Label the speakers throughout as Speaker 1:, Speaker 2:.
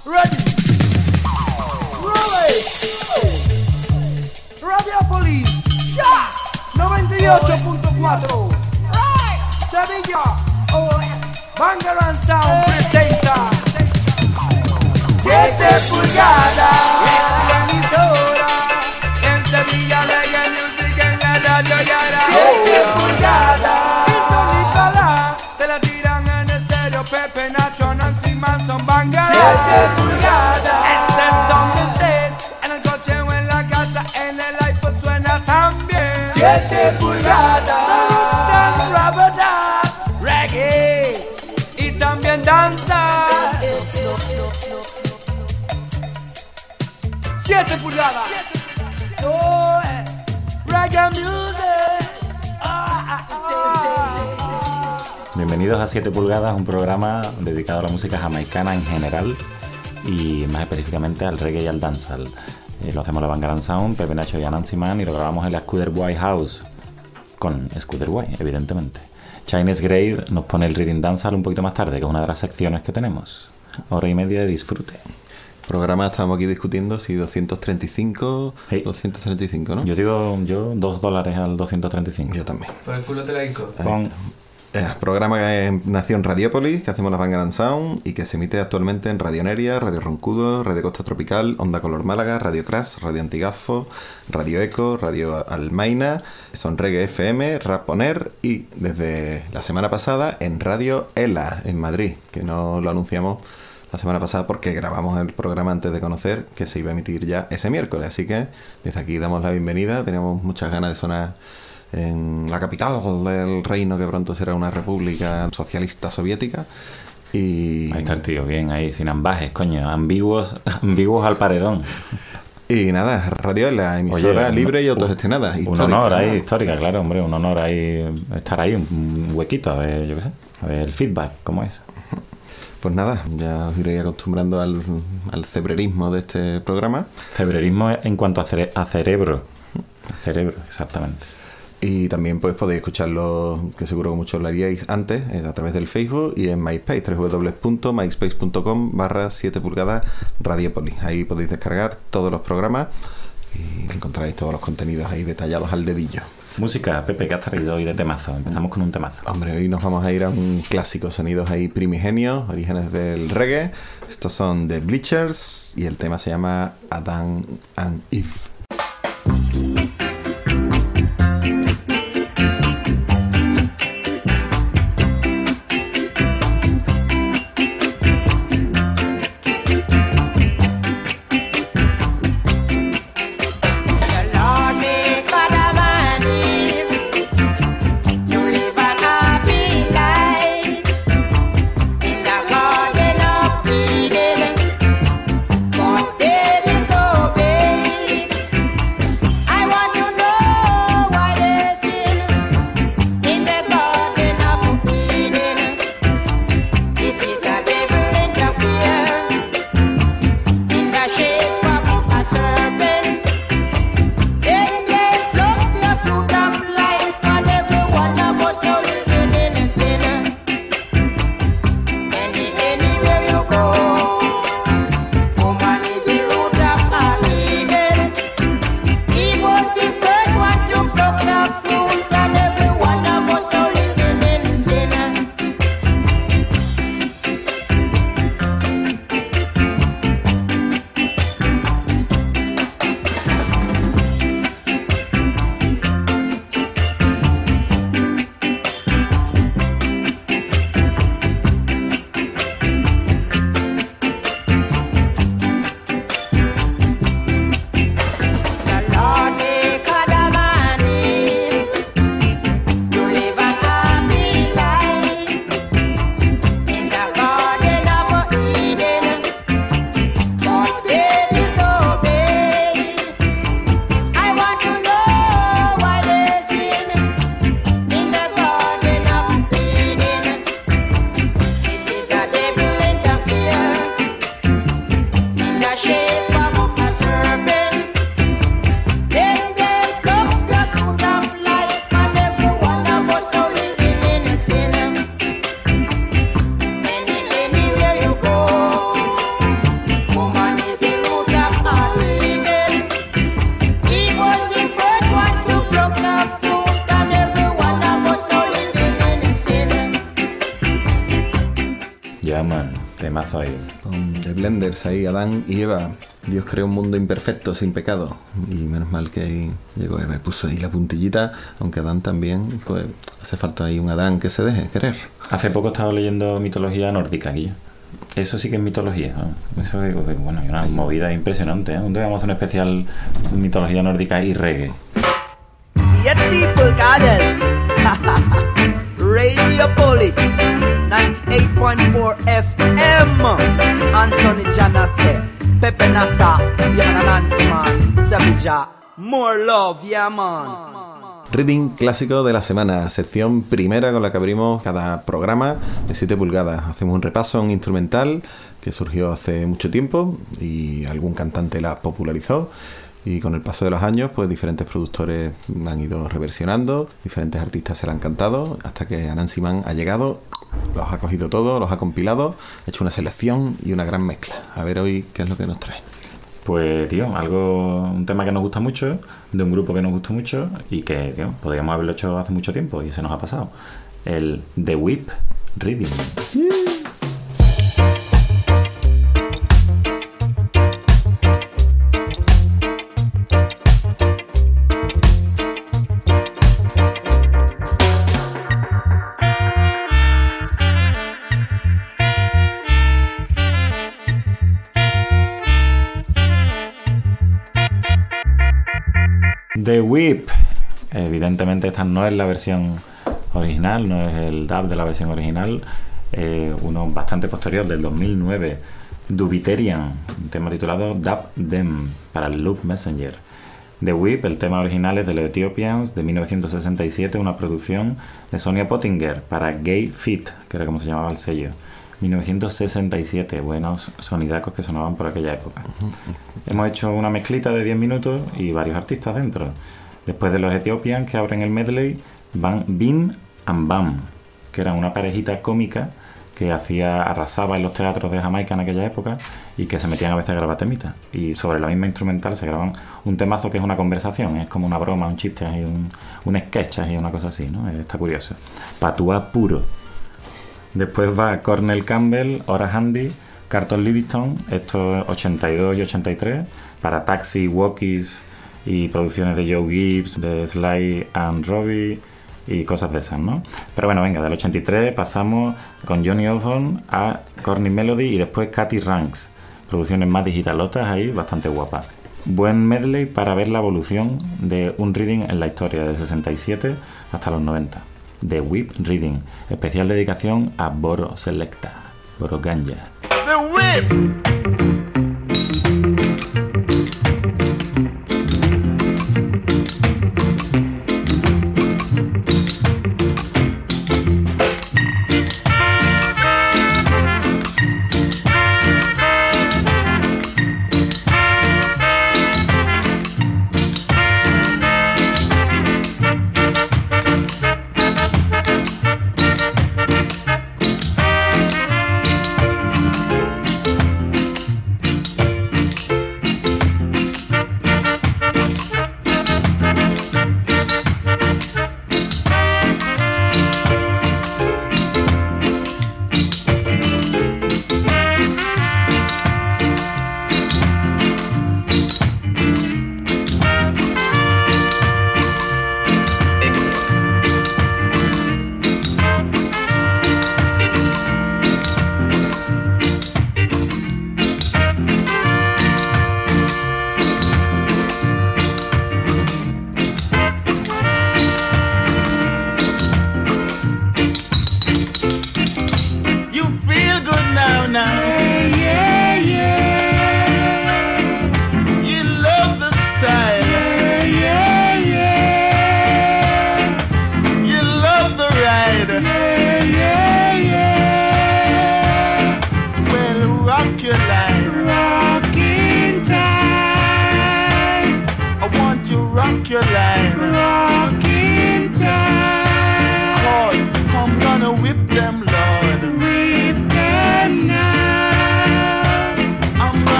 Speaker 1: Ready. Roll it. Radiopolis. Ya. 98.4. Sevilla. Bangarang Sound presenta 7 pulgadas. Es la emisora. En Sevilla Reggae Music en la radio Yara. 7 pulgadas. Sintonízala. Te la tiran en estéreo. Pepe, Nacho, Nancy Manson, Bangarang. 7 pulgadas. Estés donde estés. En el coche o en la casa. En el iPod suena también. 7 pulgadas. Reggae y también danza. 7 pulgadas. Oh, reggae music.
Speaker 2: Bienvenidos a 7 pulgadas, un programa dedicado a la música jamaicana en general y más específicamente al reggae y al dancehall. Lo hacemos la Bangarang Sound, Pepe, Nacho y Nancy Man, y lo grabamos en la Scooter White House con Scooter White, evidentemente. Chinese Grade nos pone el Reading Dancehall un poquito más tarde, que es una de las secciones que tenemos. Hora y media de disfrute.
Speaker 3: Programa, estamos aquí discutiendo si 235, sí. 235, ¿no?
Speaker 2: Yo digo, $2 al 235.
Speaker 3: Yo también.
Speaker 4: Por el culo te la disco.
Speaker 3: Programa que nació en Radiopolis, que hacemos la Bangarang Sound y que se emite actualmente en Radio Neria, Radio Roncudo, Radio Costa Tropical, Onda Color Málaga, Radio Crash, Radio Antigafo, Radio Eco, Radio Almaina, Son Reggae FM, Rap Poner y desde la semana pasada en Radio ELA en Madrid, que no lo anunciamos la semana pasada porque grabamos el programa antes de conocer que se iba a emitir ya ese miércoles, así que desde aquí damos la bienvenida. Teníamos muchas ganas de sonar en la capital del reino que pronto será una república socialista soviética. Y
Speaker 2: ahí está el tío, bien ahí, sin ambajes, coño, ambiguos al paredón.
Speaker 3: Y nada, Radio es la emisora libre y autogestionada.
Speaker 2: Un honor ahí, histórica, claro, hombre, un honor ahí, estar ahí, un huequito, a ver, yo qué sé, a ver el feedback, ¿cómo es?
Speaker 3: Pues nada, ya os iréis acostumbrando al cebrerismo de este programa.
Speaker 2: Cebrerismo en cuanto a cerebro. Cerebro, exactamente.
Speaker 3: Y también pues podéis escucharlo, que seguro que muchos lo haríais antes, a través del Facebook y en MySpace, www.myspace.com/7 pulgadas Radiopolis. Ahí podéis descargar todos los programas y encontráis todos los contenidos ahí detallados al dedillo.
Speaker 2: Música, Pepe, ¿qué has traído hoy de temazo? Empezamos con un temazo.
Speaker 3: Hombre, hoy nos vamos a ir a un clásico, sonidos ahí primigenios, orígenes del reggae. Estos son The Bleachers y el tema se llama Adam and Eve.
Speaker 5: But they disobey.
Speaker 2: Yeah, man, temazo ahí.
Speaker 3: Con The Blenders ahí, Adán y Eva. Dios creó un mundo imperfecto, sin pecado. Y menos mal que ahí llegó Eva y puso ahí la puntillita. Aunque Adán también, pues hace falta ahí un Adán que se deje querer.
Speaker 2: Hace poco he estado leyendo mitología nórdica aquí. Eso sí que es mitología, ¿no? Eso es, bueno, hay una movida impresionante, ¿eh? Un día vamos a hacer un especial mitología nórdica y reggae.
Speaker 4: 7 pulgadas. Radiopolis 98.4 FM. Anthony Janase, Pepe Nasa, yeah, Nancy man, Sevilla. More love, yeah man.
Speaker 3: Reading clásico de la semana, sección primera con la que abrimos cada programa de 7 pulgadas. Hacemos un repaso a un instrumental que surgió hace mucho tiempo y algún cantante la popularizó. Y con el paso de los años, pues diferentes productores han ido reversionando, diferentes artistas se la han cantado, hasta que Anansi Man ha llegado, los ha cogido todos, los ha compilado, ha hecho una selección y una gran mezcla. A ver hoy qué es lo que nos trae.
Speaker 2: Pues, tío, un tema que nos gusta mucho, de un grupo que nos gusta mucho y que, tío, podríamos haberlo hecho hace mucho tiempo y se nos ha pasado. El The Whip Reading. The Whip. Evidentemente esta no es la versión original, no es el dub de la versión original, uno bastante posterior del 2009, Dubiterian, un tema titulado Dub Them para el Love Messenger. The Whip, el tema original es de los Ethiopians de 1967, una producción de Sonia Pottinger para Gay Fit, que era como se llamaba el sello. 1967, buenos sonidacos que sonaban por aquella época. Hemos hecho una mezclita de 10 minutos y varios artistas dentro. Después de los Ethiopians que abren el medley, van Bim and Bam, que eran una parejita cómica que arrasaba en los teatros de Jamaica en aquella época y que se metían a veces a grabar temitas. Y sobre la misma instrumental se graban un temazo que es una conversación, es como una broma, un chiste, un sketch y una cosa así, ¿no? Está curioso. Patuá puro. Después va Cornel Campbell, Ora Handy, Carlton Livingston, esto 82 y 83, para Taxi, Walkies y producciones de Joe Gibbs, de Sly and Robbie y cosas de esas, ¿no? Pero bueno, venga, del 83 pasamos con Johnny Osborne a Corny Melody y después Katy Ranks, producciones más digitalotas ahí, bastante guapas. Buen medley para ver la evolución de un reading en la historia, del 67 hasta los 90. The Whip Reading, especial dedicación a Boro Selecta, Boro Ganja.
Speaker 1: The Whip.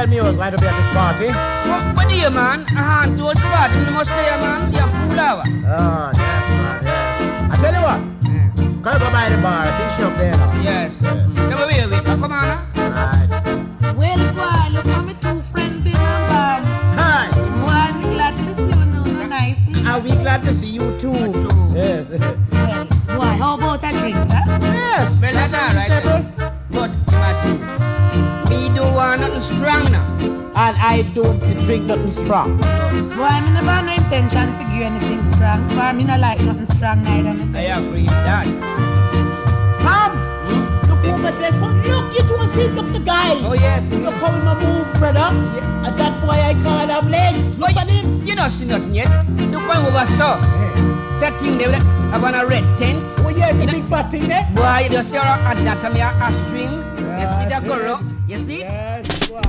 Speaker 5: music like to be at this party.
Speaker 1: What do you, man? I hand those party. You must play, man. You're full hour.
Speaker 5: Oh, yes, man, yes. I tell you what. Come go by the bar. Teach you up there now.
Speaker 1: Yes. Come away with you. Come on, huh?
Speaker 5: Right.
Speaker 6: Well, boy, look at me two friends, big and bad.
Speaker 5: Hi.
Speaker 6: Boy, I'm glad to see you now, no nice.
Speaker 5: Are we glad to see you too? Yes.
Speaker 6: Well, boy, how about a drink, sir?
Speaker 5: Yes.
Speaker 1: Well, that's all right. But, Matthew, me don't want nothing strong now.
Speaker 5: And I don't drink nothing strong.
Speaker 6: Boy, I never have no intention to give you anything strong. For me, not like nothing strong neither.
Speaker 1: I agree with that.
Speaker 5: Mom, look over there. So look, you don't see, look the guy.
Speaker 1: Oh, yes.
Speaker 5: Look how he move, brother.
Speaker 1: Yeah.
Speaker 5: And that boy I call have legs. Look at him.
Speaker 1: You don't see nothing yet. Look one over so. That thing there, I want a red tent.
Speaker 5: Oh, yeah, the big fat thing there.
Speaker 1: Boy, you just see her anatomy, a swing. You see that girl? You see?
Speaker 5: Yes, boy.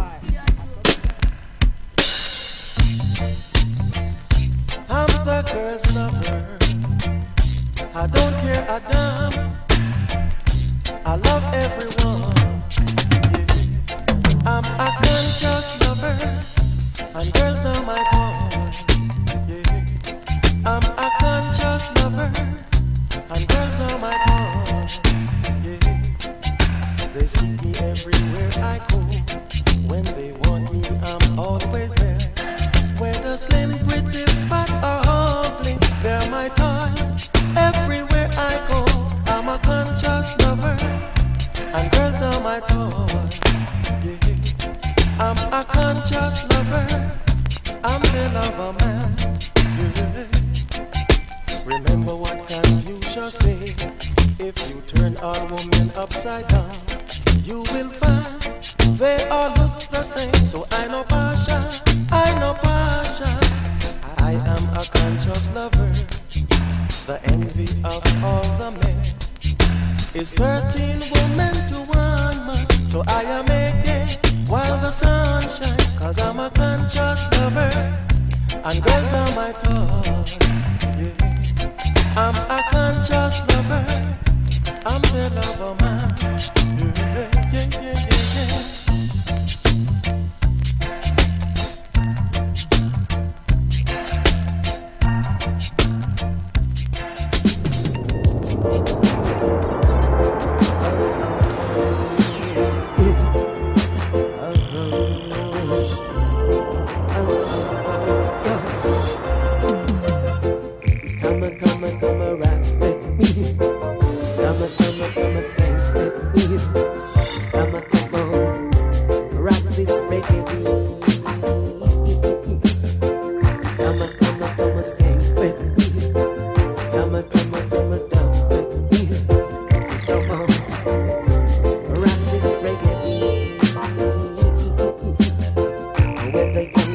Speaker 7: I'm the girl's lover. I don't care a damn. I love everyone. Yeah. I'm a conscious lover, and girls are my toys. Yeah. I'm a conscious lover, and girls are my toys. Yeah. They seek me everywhere I go. When they want me, I'm always there. Whether slim, pretty, fat or ugly, they're my toys. Everywhere I go, I'm a conscious lover, and girls are my toys. Yeah. I'm a conscious lover, I'm the lover man. Yeah. Remember what Confucius said: if you turn a woman upside down, you will find they all look the same. So I know partial, I know partial. I am a conscious lover. The envy of all the men is 13 women to 1 man. So I am making while the sun shines, 'cause I'm a conscious lover, and girls are my toys. Yeah. I'm a conscious lover, I'm the lover man. Yeah, yeah, yeah, yeah, yeah. Come around with me. Come on, stay with me. Come on, rock this reggae beat. Come on, stay with me. Come on, down with me. Come on, rock this reggae beat. Where they go,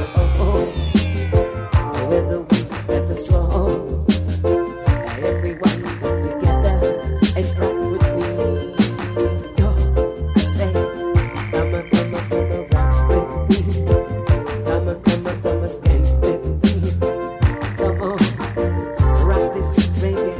Speaker 7: where the weak, where the strong. Everyone come together and rock with me. Yo, I say, come on, rock with me. Come on, skate with me. Come on, rock this reggae.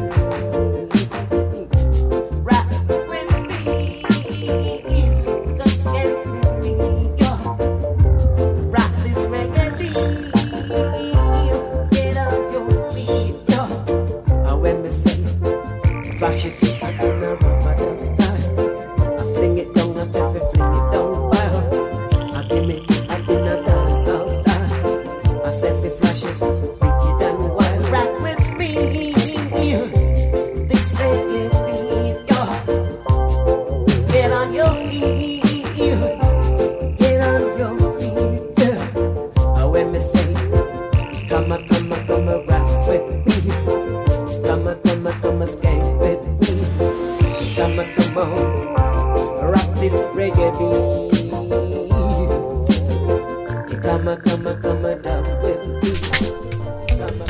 Speaker 7: Rock with me. Come skate with me. Yo, rock this reggae beat. Get on your feet. Yo. When me say, flash it in a rubber style, I fling it down as if I fling it down wild. I give me in a dancehall style. I say fi flash it, wicked and wild. Rock with me, this reggae beat, yo. Get on your feet, get on your feet, yeah. When me say, come on, rock with me. Come skate with me. Come on, rock this reggae beat. Come down with me. Come.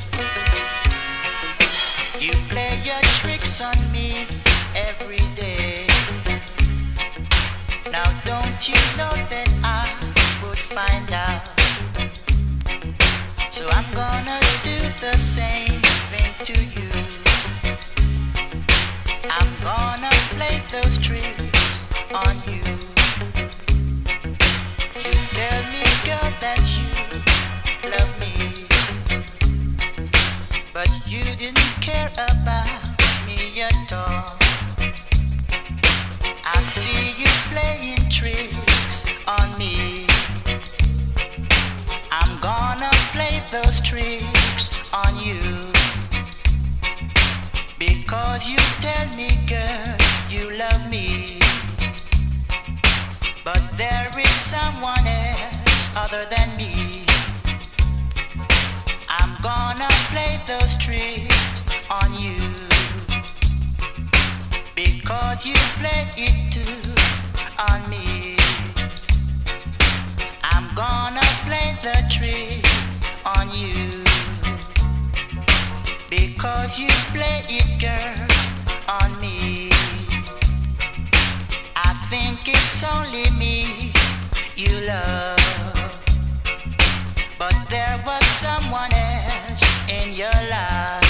Speaker 8: You play your tricks on me every day. Because you tell me, girl, you love me, but there is someone else other than me. I'm gonna play those tricks on you, because you play it too on me. I'm gonna play the trick on you, because you play it, girl, on me. I think it's only me you love, but there was someone else in your life.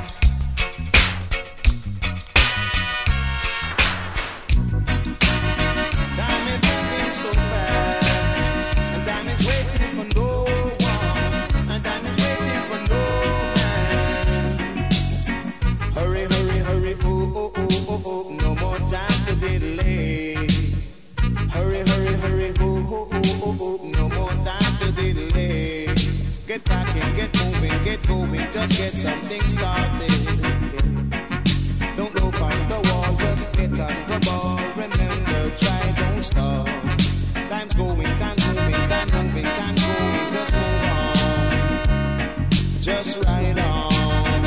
Speaker 9: Time is moving so fast, and time is waiting for no one, and time is waiting for no man. Hurry, hurry, hurry, oh, oh, oh, oh, oh, no more time to delay. Hurry, hurry, hurry, oh, oh, oh, oh, oh, no more time to delay. Get cracking, get moving, get going, just get something started. Don't look on the wall, just get on the ball. Remember, try, don't stop. Time's going, time moving, time moving, time going. Just move on, just ride on.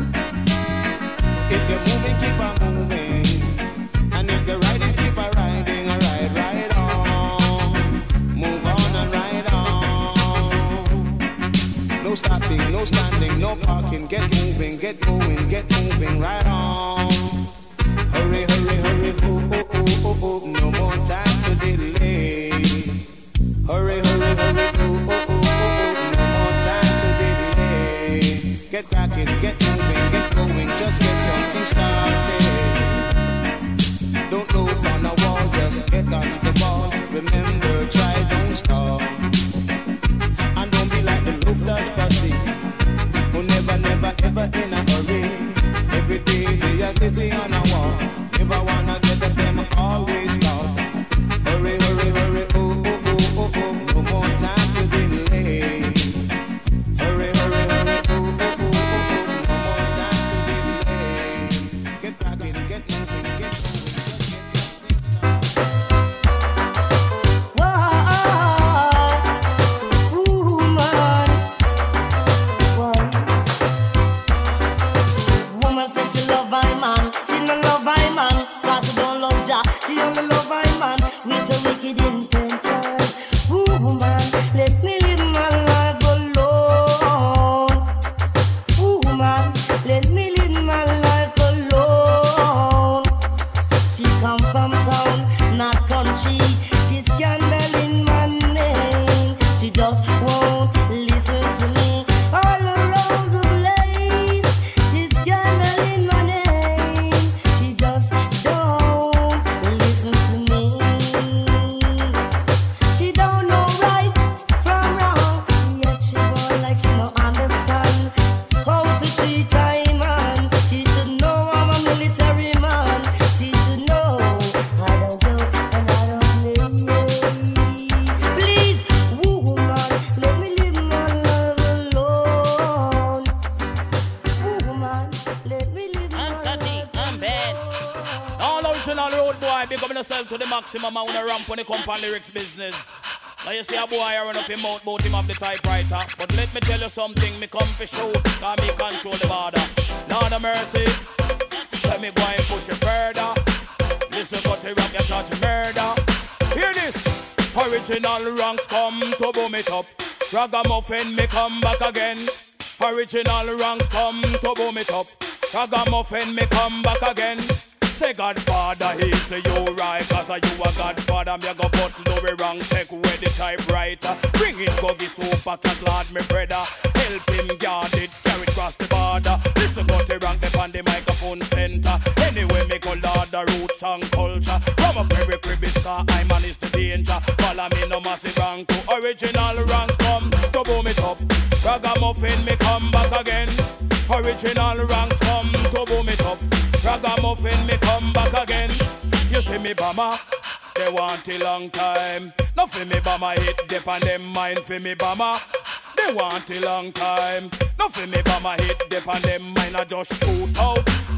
Speaker 9: If you're moving, keep on moving. And if you're riding, keep on riding. Ride on. Move on and ride on. No stopping, no standing, no parking. Get moving, get going, get moving, right on. Hurry, hurry, hurry, oh, oh, oh, oh, oh, no more time to delay. Hurry, hurry, hurry, oh, oh, oh, oh, oh, no more time to delay. Get cracking, get moving, get going, just get something started. Don't look on the wall, just get on the ball. Remember, try, don't stop. And don't be like the Lufthansa, who never, never, ever in a hurry. Every day they are sitting on a wall. Never wanna get up, them always stop. Hurry, hurry, hurry, oh, oh, oh, oh, oh, no more time to delay. Hurry, hurry, hurry, oh, oh, oh, oh, oh, no more time to delay. Get cracking, get moving, get moving, just get something started.
Speaker 7: Whoa, woman, woman says she love I man, she no love I man, 'cause she don't love Jah, she only love I man with a wicked intention. Woman, let me live my life alone. Woman, let me live my life alone. She come from town, not country. She's scandal in my name. She just won't listen to me. All around the place, she's scandal in my name. She just don't listen to me. She don't know right from wrong, yet she won't like she no understand how to treat a man. She should know I'm a military man. She should know I don't joke and I don't play. Please, woman, let me live my life alone. Woman, let me live my life
Speaker 10: I'm bad. All original road boy, big up yourself to the maximum. I wanna ramp when it come on lyrics business. Now you see a boy I run up him mouth, bout him of the typewriter. But let me tell you something, me come for show, cause me control the border. Lord of mercy, let me go and push it further. Listen, got the rock, you charge murder. Hear this, original ranks come to boom it up. Ragamuffin, me come back again. Original ranks come to boom it up. Ragamuffin, me come back again. Say Godfather, he say you right, cause you a Godfather. Me a go button do we wrong, take away the typewriter. Bring it, go get super cat, Lord, me brother. Help him guard it, carry it across the border. Listen, got the rank, up on the microphone center. Anyway, me go Lord the roots and culture. From a very cribby star, I manage the danger. Follow me no massive rank to original ranks come to boom it up. Ragamuffin, me come back again. Original ranks come to boom it up. Ragamuffin, me come back again. You see me bama, they want a long time. No for me bama hit dip on them mind for me bama. They want a long time. No for me bama hit dip on them mind I just shoot out.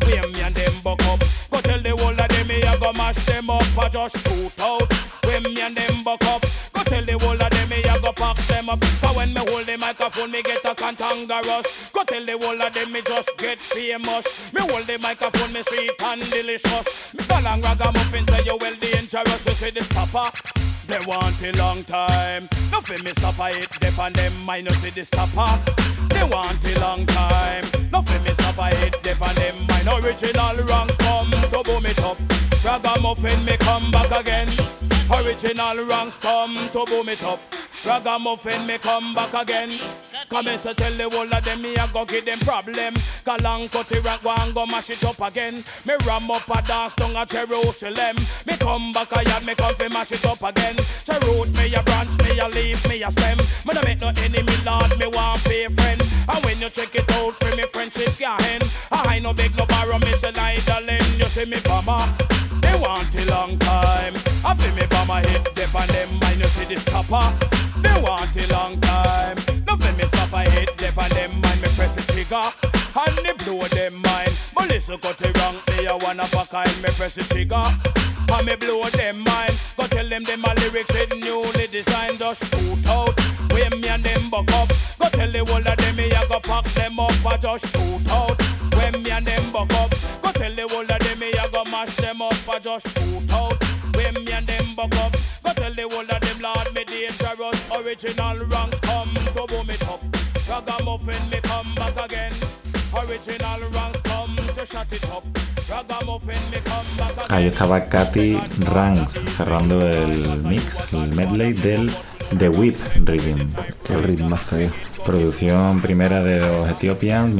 Speaker 10: When me and them buck up, go tell the whole of them me a go mash them up or just shoot out. When me and them buck up, go tell the whole of them me a go pack them up. Cause when me hold the microphone me get a cantankerous. Go tell the whole of them me just get famous. Me hold the microphone me sweet and delicious. Me call and ragamuffin say you well dangerous. You see the stopper, they want a long time. Nothing me stopper it dep on them mind. You see the stopper, they want a long time. Nothing me stopper it dep on them mind. Original wrongs come to boom it up. Ragamuffin me come back again. Original wrongs come to boom it up. Ragamuffin me come back again. Come and so tell the whole of them me a go give them problem. Galang cut it rank one go mash it up again. Me ram up a dance down a Jerusalem. Me come back a yard me come fi mash it up again. So root me a branch me a leaf me a stem. Me no make no enemy lord me want pay friend. And when you check it out for me friendship can end. I no beg no borrow me say neither lend. You see me bama. They want a long time. I feel me by my head, dip on them mind. You see this copper. They want a long time. No feel me stop my head, dip on them mind. Me press the trigger and me blow them mind. But listen, got it wrong. They a one of a kind. Me press the trigger and me blow them mind. Go tell them my lyrics is newly designed. Just shoot out. When me and them buck up. Go tell the whole of them me a go pack them up. I just shoot out. When me and them buck up. Go tell the whole of them me a go mash them up. I just shoot out. When me and them buck up. Go tell the whole of them lord me dangerous. Original wrongs come to boom it up. Ragamuffin me come back again. Original wrongs come to shut it up. Ragamuffin me come back again.
Speaker 2: Ahí estaba Katy Ranks cerrando el mix, el medley del The Whip Rhythm.
Speaker 3: Qué ritmazo,
Speaker 2: Producción primera de los Ethiopians,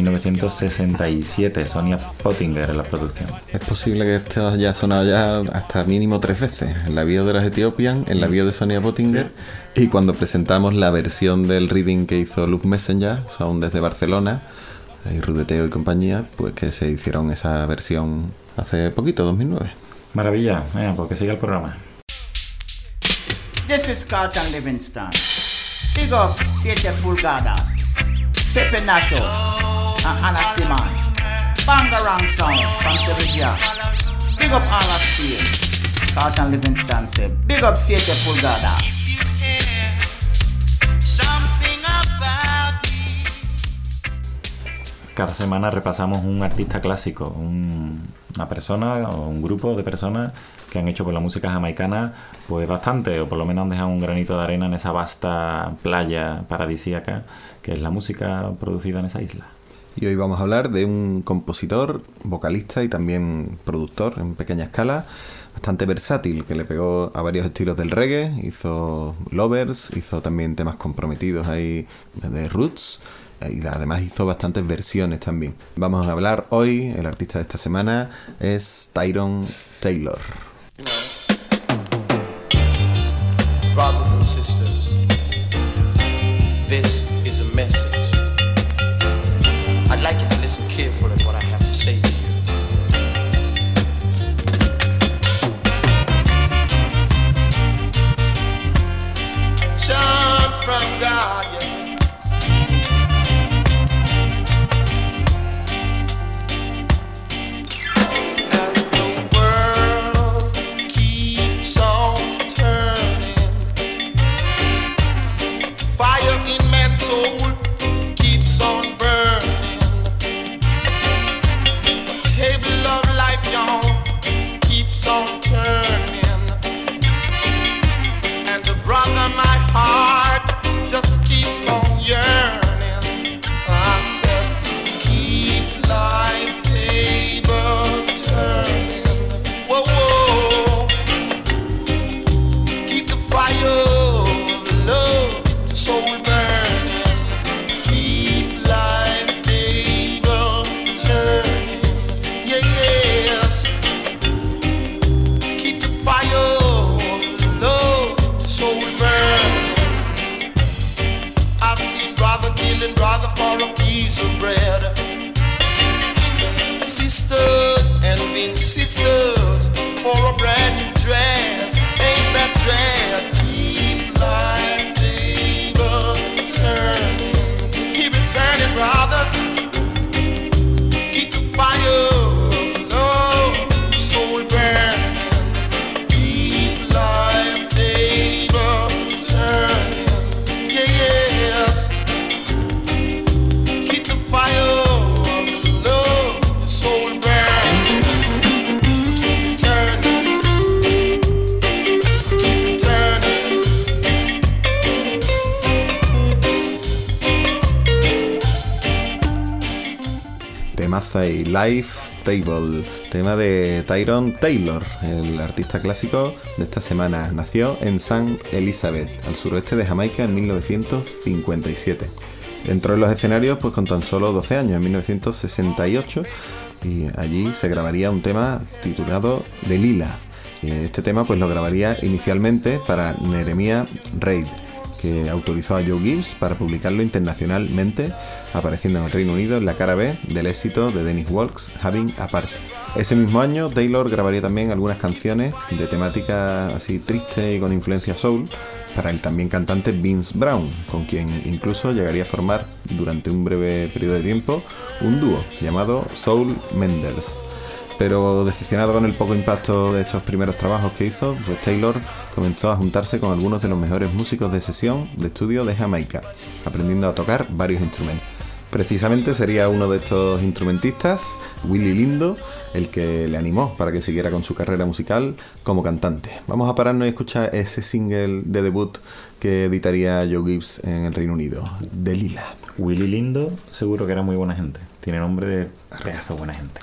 Speaker 2: 1967. Sonia Pottinger en la producción.
Speaker 3: Es posible que esto haya sonado ya hasta mínimo 3 veces. En la bio de los Ethiopians, en la bio de Sonia Pottinger, y cuando presentamos la versión del reading que hizo Love Messenger, son desde Barcelona, y Rudeteo y compañía, pues que se hicieron esa versión hace poquito, 2009.
Speaker 2: Maravilla, porque sigue el programa.
Speaker 5: This is Carlton Livingston. Big up 7 pulgadas. Pepe Nacho and Anna Simon. Bangarang Sound from Sevilla. Big up all of Steel. Carlton Livingston said, big up 7 pulgadas.
Speaker 2: Cada semana repasamos un artista clásico, una persona o un grupo de personas que han hecho por la música jamaicana pues bastante, o por lo menos han dejado un granito de arena en esa vasta playa paradisíaca que es la música producida en esa isla.
Speaker 3: Y hoy vamos a hablar de un compositor, vocalista y también productor en pequeña escala, bastante versátil, que le pegó a varios estilos del reggae, hizo lovers, hizo también temas comprometidos ahí de roots, y además hizo bastantes versiones también. Vamos a hablar hoy, el artista de esta semana es Tyrone Taylor.
Speaker 9: Brothers and sisters, this is a message. I'd like you to listen carefully to what I have to say to you. Chant from God, yes. As the world keeps on turning, fire in man's soul keeps on burning.
Speaker 3: temazo y Life Table, tema de Tyrone Taylor, el artista clásico de esta semana. Nació en St. Elizabeth, al suroeste de Jamaica, en 1957. Entró en los escenarios pues con tan solo 12 años, en 1968, y allí se grabaría un tema titulado Delilah. Este tema pues lo grabaría inicialmente para Neremia Reid, que autorizó a Joe Gibbs para publicarlo internacionalmente, apareciendo en el Reino Unido en la cara B del éxito de Dennis Walks, Having a Party. Ese mismo año, Taylor grabaría también algunas canciones de temática así triste y con influencia soul para el también cantante Vince Brown, con quien incluso llegaría a formar durante un breve periodo de tiempo un dúo llamado Soul Menders. Pero decepcionado con el poco impacto de estos primeros trabajos que hizo, pues Taylor comenzó a juntarse con algunos de los mejores músicos de sesión de estudio de Jamaica, aprendiendo a tocar varios instrumentos. Precisamente sería uno de estos instrumentistas, Willie Lindo, el que le animó para que siguiera con su carrera musical como cantante. Vamos a pararnos y escuchar ese single de debut que editaría Joe Gibbs en el Reino Unido, Delilah.
Speaker 2: Willie Lindo seguro que era muy buena gente. Tiene nombre de pedazo de buena gente.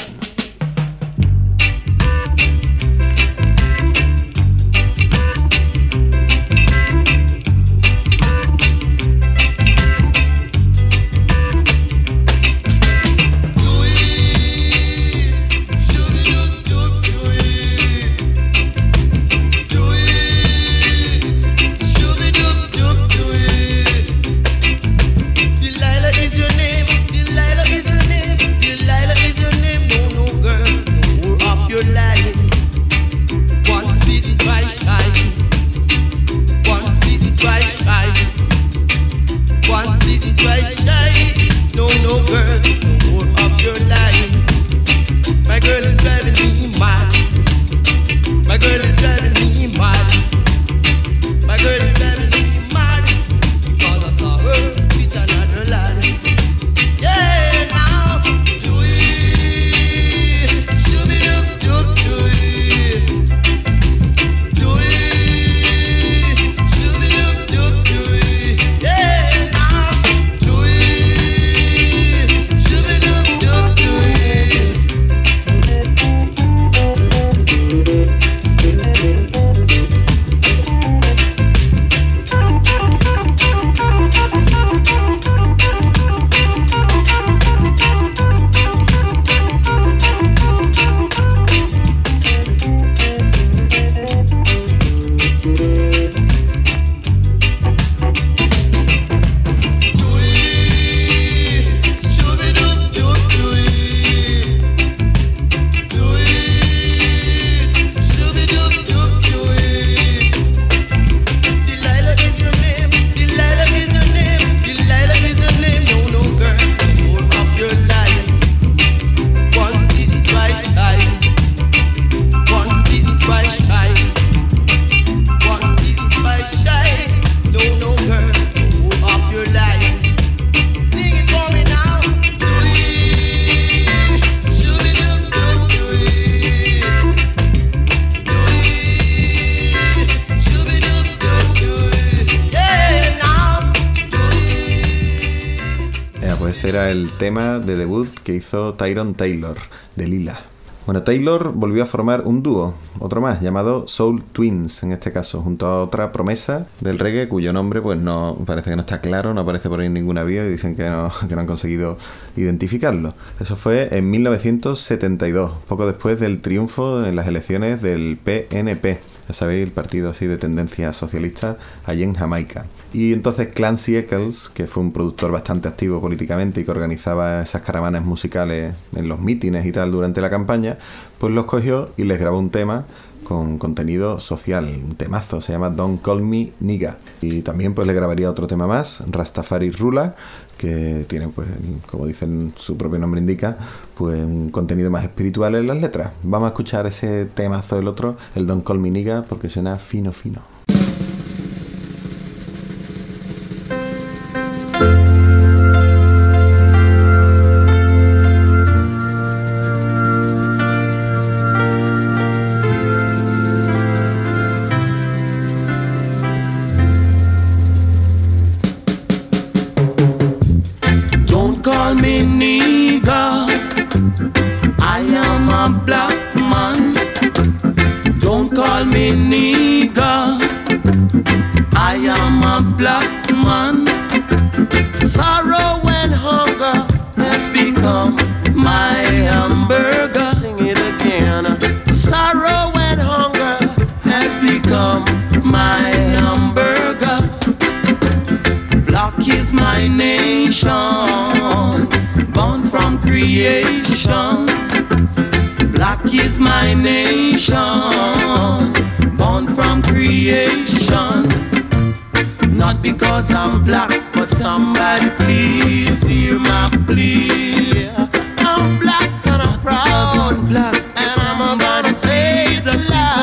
Speaker 3: Era el tema de debut que hizo Tyrone Taylor, Delilah. Bueno, Taylor volvió a formar un dúo, otro más, llamado Soul Twins, en este caso, junto a otra promesa del reggae cuyo nombre pues no parece que no está claro, no aparece por ahí en ninguna bio y dicen que no han conseguido identificarlo. Eso fue en 1972, poco después del triunfo en las elecciones del PNP. Ya sabéis, el partido así de tendencia socialista allí en Jamaica. Y entonces Clancy Eccles, que fue un productor bastante activo políticamente y que organizaba esas caravanas musicales en los mítines y tal durante la campaña, pues los cogió y les grabó un tema con contenido social, un temazo, se llama Don't Call Me Nigga. Y también pues le grabaría otro tema más, Rastafari Ruler, que tiene pues, como dicen su propio nombre indica, pues un contenido más espiritual en las letras. Vamos a escuchar ese temazo del otro, el Don't Call Me Nigga, porque suena fino fino.
Speaker 9: Call me nigga, Don't call me nigger, I am a black man. Sorrow and hunger has become my hamburger. Sing it again. Sorrow and hunger has become my hamburger. Black is my nation, born from creation. Black is my nation, born from creation. Not because I'm black, but somebody please hear my plea. I'm black and I'm proud, black, and I'm gonna say it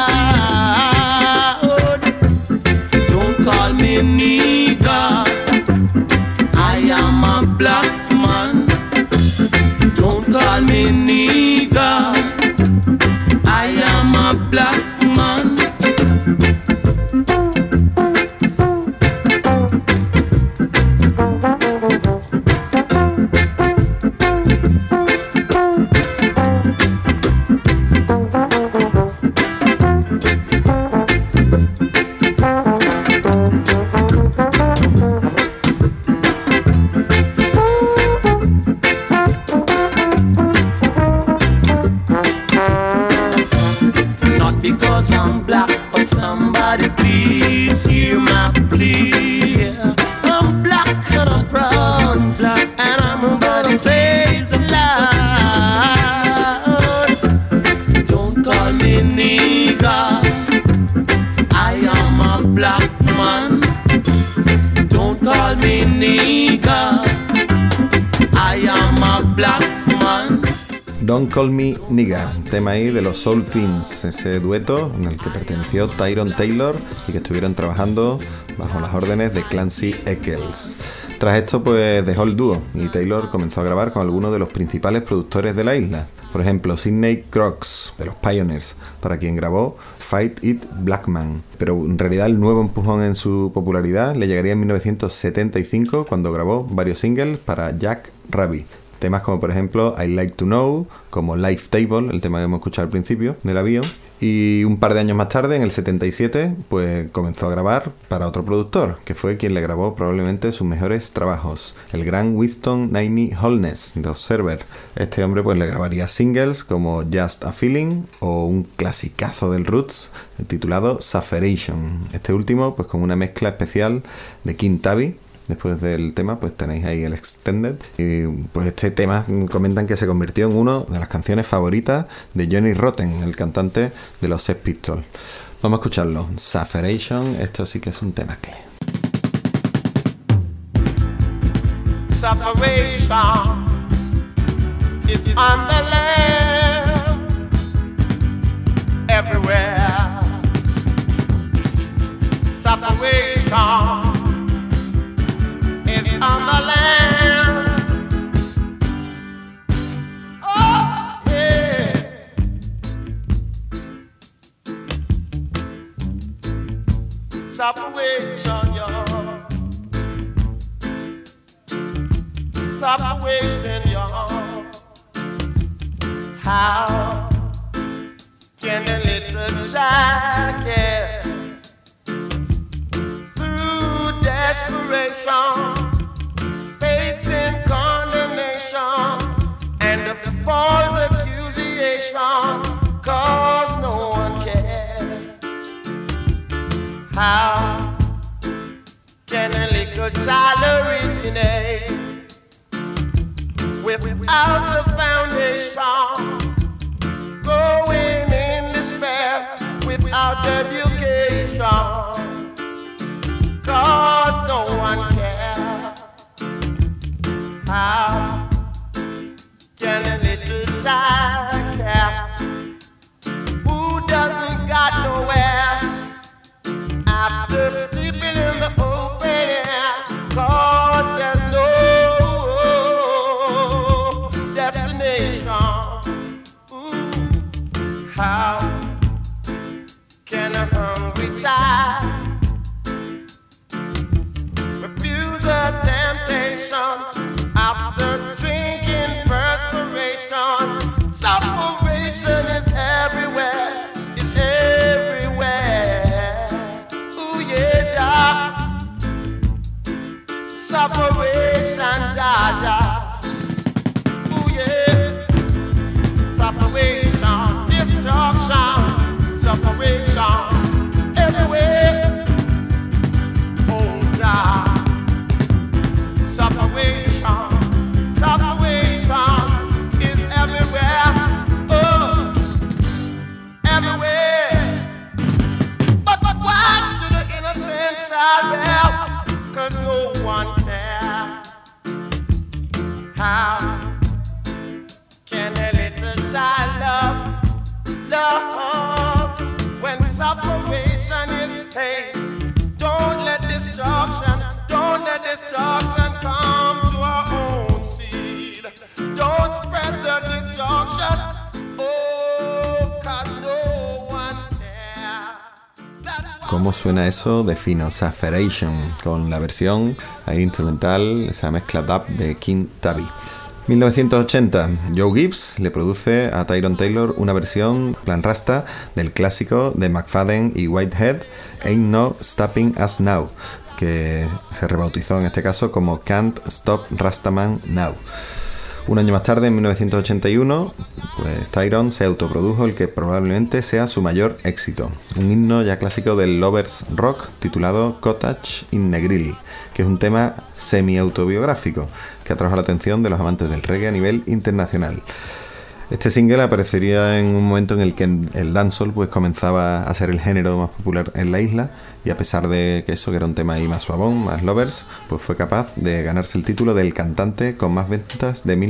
Speaker 9: loud. Don't call me nigger, I am a black man. Don't call me nigger, I am a black man. Because I'm black, but somebody please hear my plea. I'm black and I'm proud, black, and I'm gonna say it loud. Don't call me nigger, I am a black man. Don't call me nigger, I am a black man.
Speaker 3: Don't Call Me Nigga, tema ahí de los Soul Twins, ese dueto en el que perteneció Tyrone Taylor y que estuvieron trabajando bajo las órdenes de Clancy Eccles. Tras esto pues dejó el dúo y Taylor comenzó a grabar con algunos de los principales productores de la isla. Por ejemplo, Sidney Crooks de los Pioneers, para quien grabó Fight It Blackman. Pero en realidad el nuevo empujón en su popularidad le llegaría en 1975 cuando grabó varios singles para Jack Rabbit. Temas como por ejemplo I Like to Know, como Life Table, el tema que hemos escuchado al principio del avión. Y un par de años más tarde, en el 77, pues comenzó a grabar para otro productor, que fue quien le grabó probablemente sus mejores trabajos, el gran Winston Niney Holness de Observer. Este hombre pues le grabaría singles como Just a Feeling o un clasicazo del Roots titulado Sufferation. Este último pues con una mezcla especial de King Tabby. Después del tema pues tenéis ahí el Extended y pues este tema comentan que se convirtió en una de las canciones favoritas de Johnny Rotten, el cantante de los Sex Pistols. Vamos a escucharlo. Sufferation, esto sí que es un tema que...
Speaker 9: Sufferation is on the land everywhere. Sufferation on the land. Oh, yeah. Sufferation, y'all. Sufferation, y'all. How can a little child get through desperation? Facing condemnation and a false accusation, cause no one cares. How can a little child originate without a foundation, going in despair without education, cause no one cares. How can a little child care who doesn't got nowhere after sleeping in the open air? Cause there's no destination. Ooh. How can a hungry child refuse a temptation after drinking perspiration? Sufferation is everywhere, it's everywhere. Separation, Jaja. Ooh yeah. Separation, destruction, separation, everywhere. Oh God. Separation, separation is everywhere. Oh, everywhere. But why should the innocent child bear? 'Cause no one cares. How can a little child love when separation is hate? Don't let destruction come to our own seed. Don't spread the destruction. Oh, 'cause no one cares.
Speaker 3: ¿Cómo suena eso? Defino Separation, con la versión ahí instrumental, esa mezcla dub de King Tubby. 1980, Joe Gibbs le produce a Tyrone Taylor una versión plan rasta del clásico de McFadden y Whitehead, Ain't No Stopping Us Now, que se rebautizó en este caso como Can't Stop Rastaman Now. Un año más tarde, en 1981, pues Tyrone se autoprodujo el que probablemente sea su mayor éxito, un himno ya clásico del Lovers Rock titulado Cottage in Negril, que es un tema semi-autobiográfico que atrajo la atención de los amantes del reggae a nivel internacional. Este single aparecería en un momento en el que el dancehall pues comenzaba a ser el género más popular en la isla, y a pesar de que eso, que era un tema ahí más suavón, más lovers, pues fue capaz de ganarse el título del cantante con más ventas de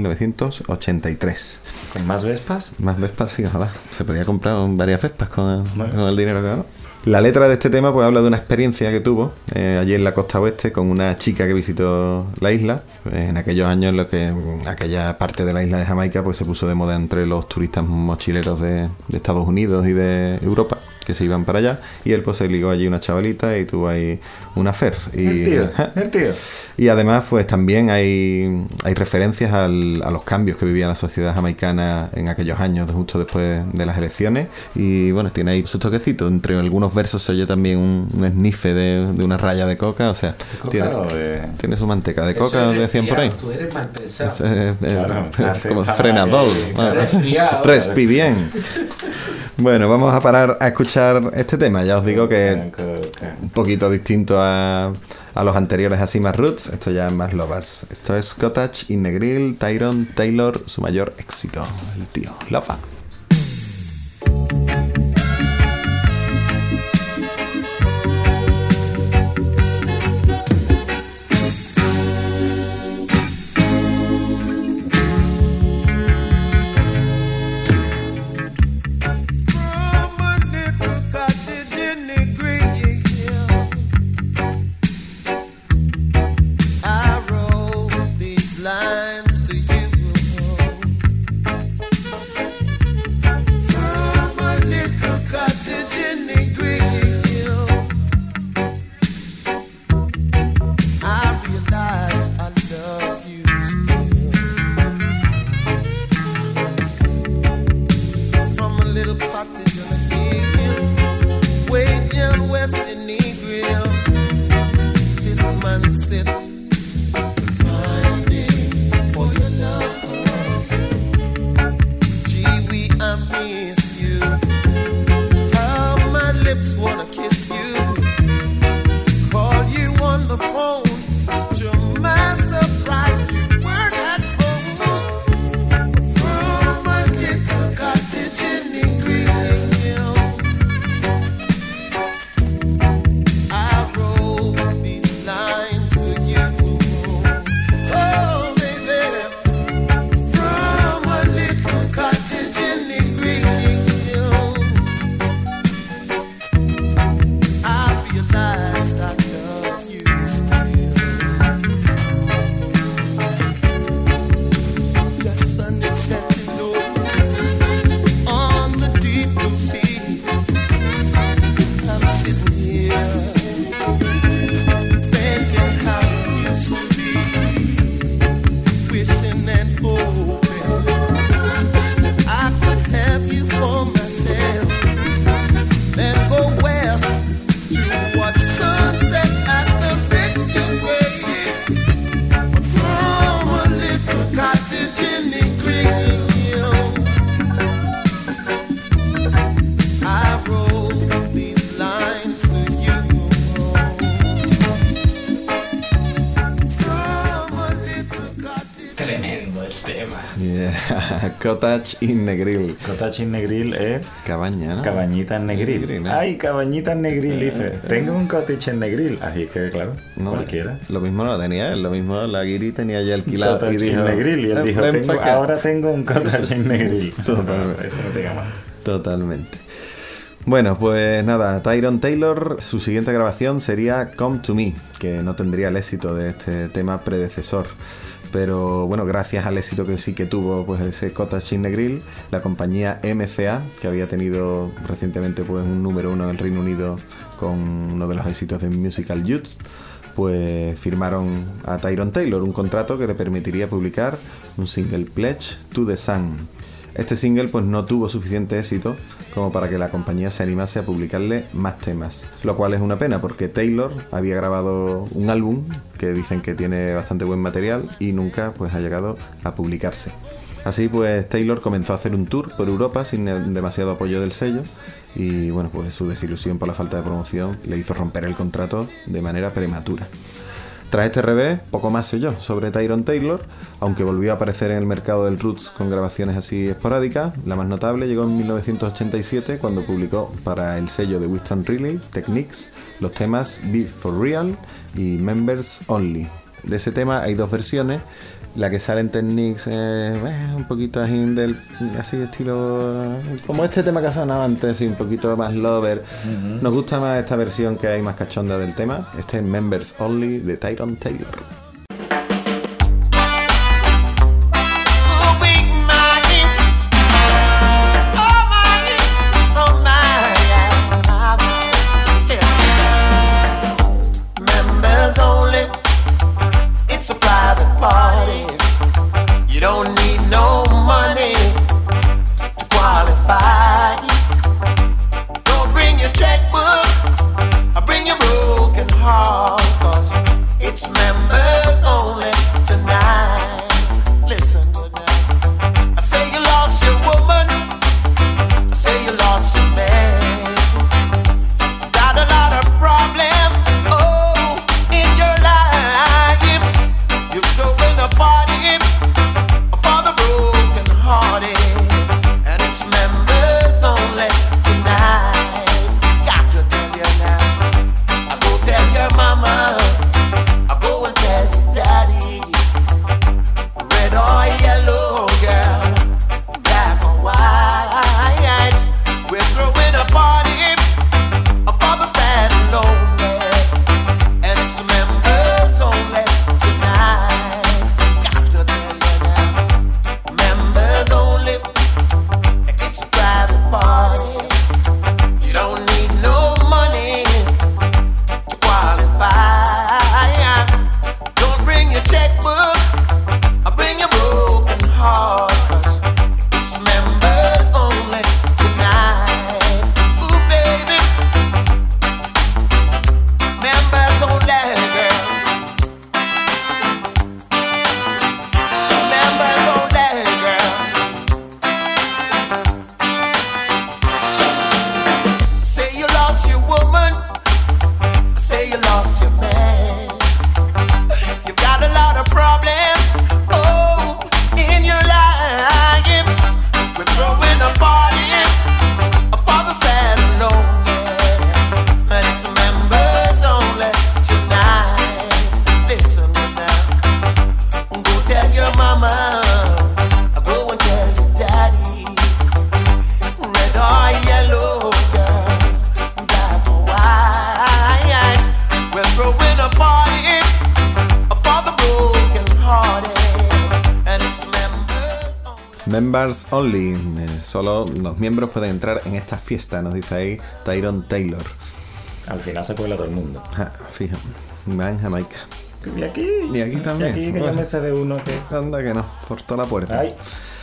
Speaker 3: 1983.
Speaker 2: ¿Con más Vespas?
Speaker 3: Más Vespas, sí, ojalá. Se podía comprar varias Vespas con el dinero que ganó. La letra de este tema pues habla de una experiencia que tuvo allí en la costa oeste con una chica que visitó la isla, pues, en aquellos años en los que aquella parte de la isla de Jamaica pues se puso de moda entre los turistas mochileros de Estados Unidos y de Europa, que se iban para allá, y él pues se ligó allí una chavalita y tuvo ahí una affair.
Speaker 2: El tío.
Speaker 3: Y además pues también hay referencias a los cambios que vivía la sociedad jamaicana en aquellos años, justo después de las elecciones, y bueno, tiene ahí sus toquecitos. Entre algunos versos se oye también un esnife de una raya de coca, o sea, tiene su manteca de coca, decían por ahí.
Speaker 11: Tú eres mal pensado.
Speaker 3: Como frenador. Respi bien. Bueno, vamos a parar a escuchar este tema. Ya os digo que un poquito distinto a los anteriores, así más roots. Esto ya es más lovers. Esto es Cottage in Negril, Tyrone Taylor, su mayor éxito, el tío Lofa.
Speaker 9: Lines to you.
Speaker 3: Cottage in Negril.
Speaker 2: Cottage in Negril es...
Speaker 3: Cabaña, ¿no?
Speaker 2: Cabañita en Negril.
Speaker 3: Negril, ¿no?
Speaker 2: Ay, cabañita en Negril, dice. Tengo un cottage en Negril. Así que, claro,
Speaker 3: No,
Speaker 2: cualquiera.
Speaker 3: Lo mismo no lo tenía él, lo mismo la guiri tenía ya alquilado.
Speaker 2: Cottage
Speaker 3: Y dijo,
Speaker 2: in Negril. Y él dijo,
Speaker 3: "Ven pa' acá".
Speaker 2: ahora tengo un cottage en Negril.
Speaker 3: Totalmente.
Speaker 2: Eso no te diga más.
Speaker 3: Totalmente. Bueno, pues nada, Tyrone Taylor, su siguiente grabación sería Come to Me, que no tendría el éxito de este tema predecesor. Pero bueno, gracias al éxito que sí que tuvo pues ese Cottage in Negril, la compañía MCA, que había tenido recientemente pues un número 1 en el Reino Unido con uno de los éxitos de Musical Youth, pues firmaron a Tyrone Taylor un contrato que le permitiría publicar un single, Pledge to the Sun. Este single pues no tuvo suficiente éxito como para que la compañía se animase a publicarle más temas, lo cual es una pena porque Taylor había grabado un álbum que dicen que tiene bastante buen material y nunca pues ha llegado a publicarse. Así pues Taylor comenzó a hacer un tour por Europa sin demasiado apoyo del sello y bueno, pues su desilusión por la falta de promoción le hizo romper el contrato de manera prematura. Tras este revés, poco más sé yo sobre Tyrone Taylor, aunque volvió a aparecer en el mercado del roots con grabaciones así esporádicas. La más notable llegó en 1987 cuando publicó para el sello de Winston Riley Techniques los temas Be For Real y Members Only. De ese tema hay dos versiones. La que sale en Techniques un poquito así estilo como este tema que ha sonado antes, y un poquito más lover. Nos gusta más esta versión que hay más cachonda del tema. Este es Members Only de Tyrone Taylor. Members Only, solo los miembros pueden entrar en esta fiesta, nos dice ahí Tyrone Taylor.
Speaker 2: Al final se cuela todo el mundo.
Speaker 3: Fija, va en Jamaica.
Speaker 2: Y aquí
Speaker 3: también.
Speaker 2: Y aquí que yo me sé de uno que...
Speaker 3: Anda que no, forzó la puerta.
Speaker 2: Ay.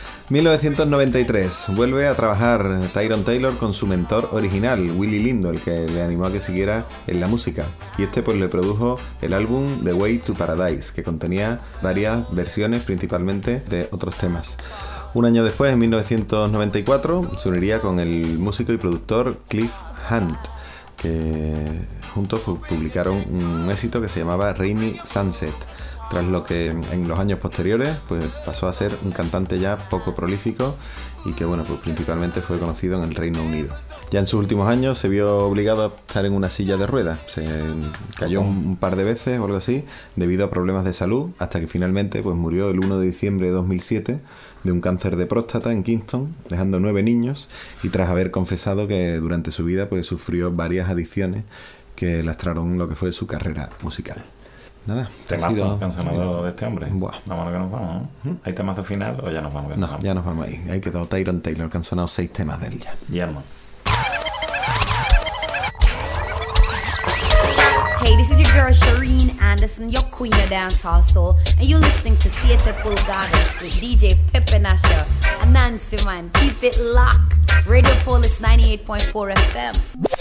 Speaker 3: 1993, vuelve a trabajar Tyrone Taylor con su mentor original, Willie Lindo, el que le animó a que siguiera en la música. Y este pues le produjo el álbum The Way to Paradise, que contenía varias versiones, principalmente de otros temas. Un año después, en 1994, se uniría con el músico y productor Cliff Hunt, que juntos publicaron un éxito que se llamaba Rainy Sunset. tras lo que en los años posteriores pues pasó a ser un cantante ya poco prolífico y que bueno, pues principalmente fue conocido en el Reino Unido. Ya en sus últimos años se vio obligado a estar en una silla de ruedas. Se cayó un par de veces o algo así debido a problemas de salud, hasta que finalmente pues murió el 1 de diciembre de 2007 de un cáncer de próstata en Kingston, dejando 9 niños, y tras haber confesado que durante su vida pues sufrió varias adicciones que lastraron lo que fue su carrera musical. Nada,
Speaker 2: temazo cancionado de este hombre.
Speaker 3: Buah.
Speaker 2: Vámonos que nos vamos, ¿no? ¿Hay temazo final o ya nos vamos?
Speaker 3: No, ya nos vamos ahí. Ahí quedó Tyrone Taylor, que han sonado 6 temas de él ya.
Speaker 2: Ya, man.
Speaker 11: Hey, this is your girl Shireen Anderson, your queen of dancehall soul, and you're listening to Siete Pulgadas with DJ Pepe Nasha and Nancy Man. Keep it locked. Radio Polis 98.4 FM.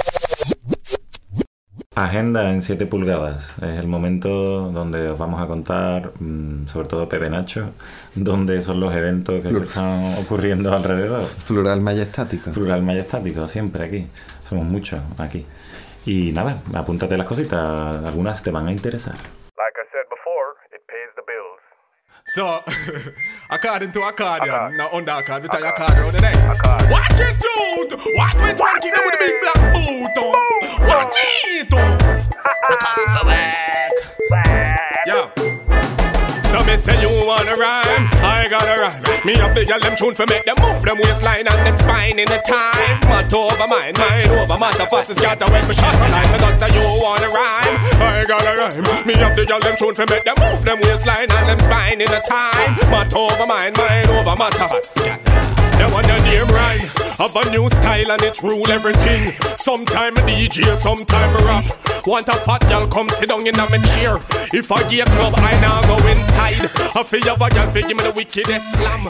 Speaker 2: Agenda en 7 pulgadas. Es el momento donde os vamos a contar, sobre todo Pepe Nacho, dónde son los eventos que están ocurriendo alrededor.
Speaker 3: Plural majestático.
Speaker 2: Plural majestático, siempre aquí. Somos muchos aquí. Y nada, apúntate las cositas, algunas te van a interesar.
Speaker 12: Like I said before, it pays the bills. So, according to accordion, not under accord, we tell you accordion on the neck. Watch it out! What we twerking them with the big black boot? Watch it! We come for back. Yeah. So me say you wanna rhyme, I gotta rhyme. Me up the girl them tune for make them move them waistline and them spine in the time. Matter over mind over matter fast is got away me shot a line. Me just say you wanna rhyme, I gotta rhyme. Me up the girl them tune for make them move them waistline and them spine in the time. Matter over mind over matter fast got they want a damn rhyme of a new style and it rule everything. Sometime a DJ, sometime a rap. Want a fat girl come sit down in a me chair. If I get club, I now go inside. I feel your girl give me the wickedest slam.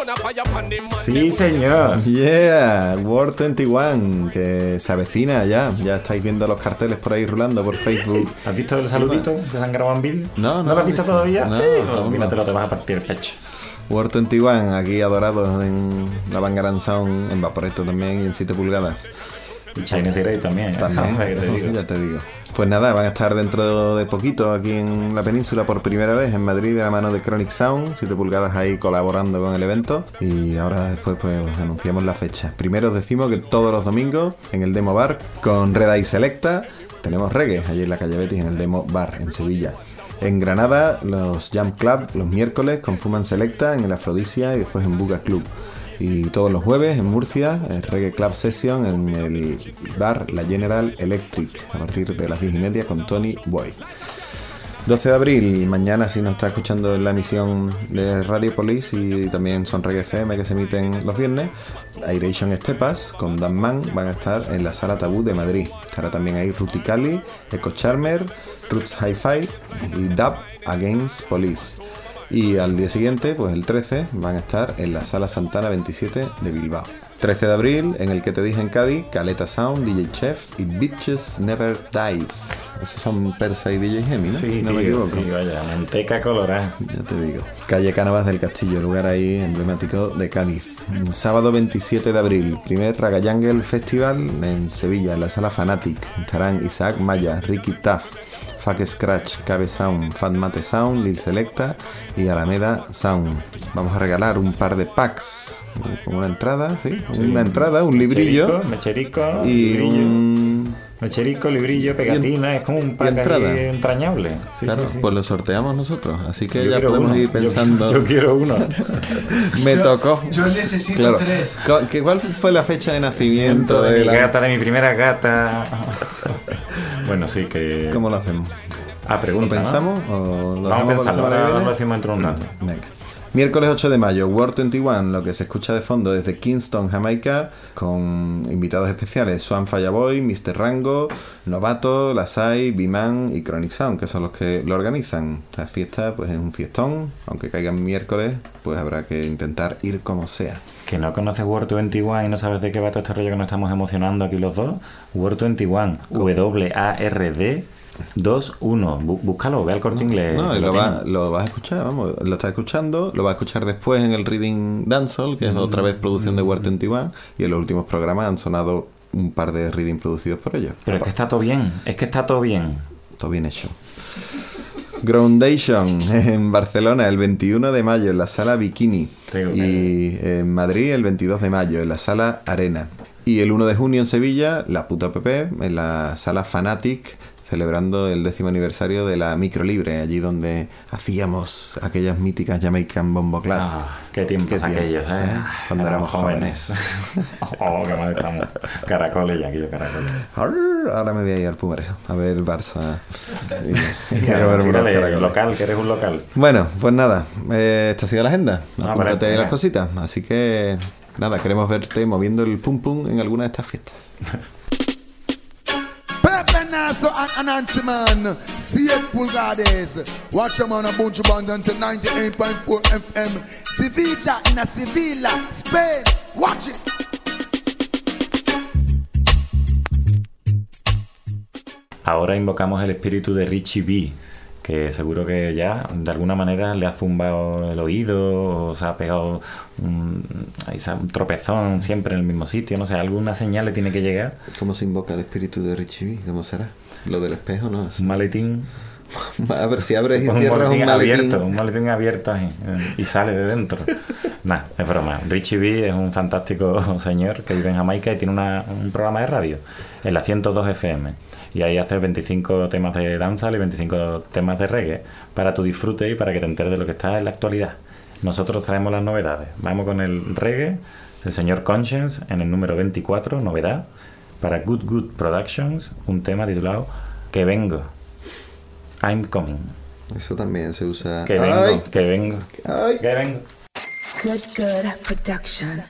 Speaker 2: Sí, señor.
Speaker 3: Yeah, World 21, que se avecina ya. Ya estáis viendo los carteles por ahí rulando por Facebook.
Speaker 2: ¿Has visto el saludito que se han grabado en vídeo?
Speaker 3: No
Speaker 2: lo has visto todavía.
Speaker 3: No.
Speaker 2: Mírate, te vas a partir el pecho.
Speaker 3: World 21, aquí adorados en la Bangarang Sound, en Vaporetto también y en 7 pulgadas.
Speaker 2: Y Chinese Ray también.
Speaker 3: Ya te digo. Pues nada, van a estar dentro de poquito aquí en la península por primera vez en Madrid de la mano de Chronic Sound, 7 pulgadas ahí colaborando con el evento, y ahora después pues os anunciamos la fecha. Primero os decimos que todos los domingos en el Demo Bar con Red Eye Selecta tenemos reggae allí en la calle Betis en el Demo Bar en Sevilla. En Granada los Jam Club los miércoles con Fuman Selecta en el Afrodisia y después en Buga Club. Y todos los jueves en Murcia, el Reggae Club Session en el bar La General Electric a partir de las 10:30 con Tony Boy. 12 de abril, mañana si nos está escuchando en la emisión de Radio Police y también son Reggae FM que se emiten los viernes, Airation Estepas con Dan Man van a estar en la Sala Tabú de Madrid. Estará también ahí Ruticali, Echo Charmer, Roots Hi-Fi y Dub Against Police. Y al día siguiente, pues el 13, van a estar en la Sala Santana 27 de Bilbao. 13 de abril, en el que te dije en Cádiz, Caleta Sound, DJ Chef y Bitches Never Dies. Esos son Persa y DJ Gemi, ¿no?
Speaker 2: Sí,
Speaker 3: si no me equivoco.
Speaker 2: Sí, vaya, manteca colorada.
Speaker 3: Ya te digo. Calle Cánovas del Castillo, lugar ahí emblemático de Cádiz. Sábado 27 de abril, primer Raga Jungle Festival en Sevilla, en la Sala Fanatic. Estarán Isaac Maya, Ricky Taff, Fuck Scratch, Cabe Sound, Fat Mate Sound, Lil Selecta y Alameda Sound. Vamos a regalar un par de packs con una entrada, ¿sí? Una entrada, un librillo.
Speaker 2: Mecherico,
Speaker 3: y
Speaker 2: librillo.
Speaker 3: un...
Speaker 2: Mecherico, librillo, pegatina, es como un pack ahí entrañable. Sí,
Speaker 3: claro,
Speaker 2: sí.
Speaker 3: pues lo sorteamos nosotros, así que
Speaker 2: yo
Speaker 3: ya podemos ir pensando.
Speaker 2: Yo quiero uno.
Speaker 3: Me tocó.
Speaker 13: Yo necesito 3.
Speaker 3: ¿Cuál fue la fecha de nacimiento
Speaker 2: de mi gata, de mi primera gata? Bueno, sí que...
Speaker 3: ¿Cómo lo hacemos?
Speaker 2: Pregunta,
Speaker 3: ¿Lo pensamos?
Speaker 2: ¿no?
Speaker 3: ¿O lo
Speaker 2: vamos a pensarlo, ahora lo
Speaker 3: decimos
Speaker 2: dentro de un rato.
Speaker 3: Venga. Miércoles 8 de mayo, World 21, lo que se escucha de fondo desde Kingston, Jamaica, con invitados especiales, Swan Fireboy, Mr. Rango, Novato, Lasai, B-Man y Chronic Sound, que son los que lo organizan. La fiesta pues es un fiestón, aunque caigan miércoles, pues habrá que intentar ir como sea.
Speaker 2: ¿Que no conoces World 21 y no sabes de qué va todo este rollo que nos estamos emocionando aquí los dos? World 21, WARD 2-1, búscalo, ve al Corte Inglés.
Speaker 3: No, lo vas a escuchar, vamos, lo estás escuchando, lo vas a escuchar después en el Reading Dancehall, que es otra vez producción de World 21, y en los últimos programas han sonado un par de reading producidos por ellos.
Speaker 2: Pero es que está todo bien, Todo bien
Speaker 3: hecho. Groundation en Barcelona el 21 de mayo en la Sala Bikini. Y en Madrid el 22 de mayo en la Sala Arena. Y el 1 de junio en Sevilla, la puta PP, en la Sala Fanatic, celebrando el 10º aniversario de la Micro Libre, allí donde hacíamos aquellas míticas Jamaican Bombo Club.
Speaker 2: Qué tiempos aquellos,
Speaker 3: cuando éramos jóvenes.
Speaker 2: Qué mal estamos. Caracoles y aquellos caracoles.
Speaker 3: Ahora me voy a ir al Pumarejo a ver el Barça.
Speaker 2: Local, que eres un local.
Speaker 3: Bueno, pues nada, esta ha sido la agenda. Apúntate ahí las cositas. Así que nada, queremos verte moviendo el pum pum en alguna de estas fiestas.
Speaker 13: Pepe Nasso and Nancy Man, 7 pulgadas. Watch them on a bunch of abundance at 98.4 FM. Sevilla in a Sevilla, Spain. Watch it.
Speaker 2: Ahora invocamos el espíritu de Richie B, que seguro que ya de alguna manera le ha zumbado el oído o se ha pegado un tropezón siempre en el mismo sitio, no sé, alguna señal le tiene que llegar.
Speaker 3: ¿Cómo se invoca el espíritu de Richie B? ¿Cómo será? ¿Lo del espejo, no?
Speaker 2: Un maletín.
Speaker 3: A ver si abres y cierras un maletín.
Speaker 2: Un maletín abierto ahí, y sale de dentro. Nah, es broma. Richie B es un fantástico señor que vive en Jamaica y tiene un programa de radio en la 102 FM. Y ahí hace 25 temas de dancehall y 25 temas de reggae para tu disfrute y para que te enteres de lo que está en la actualidad. Nosotros traemos las novedades. Vamos con el reggae, el señor Conscience en el número 24, novedad, para Good Good Productions, un tema titulado Que Vengo. I'm Coming.
Speaker 3: Eso también se usa.
Speaker 2: Que vengo, ay, que vengo,
Speaker 3: ay.
Speaker 2: Que vengo.
Speaker 14: Good Good Production.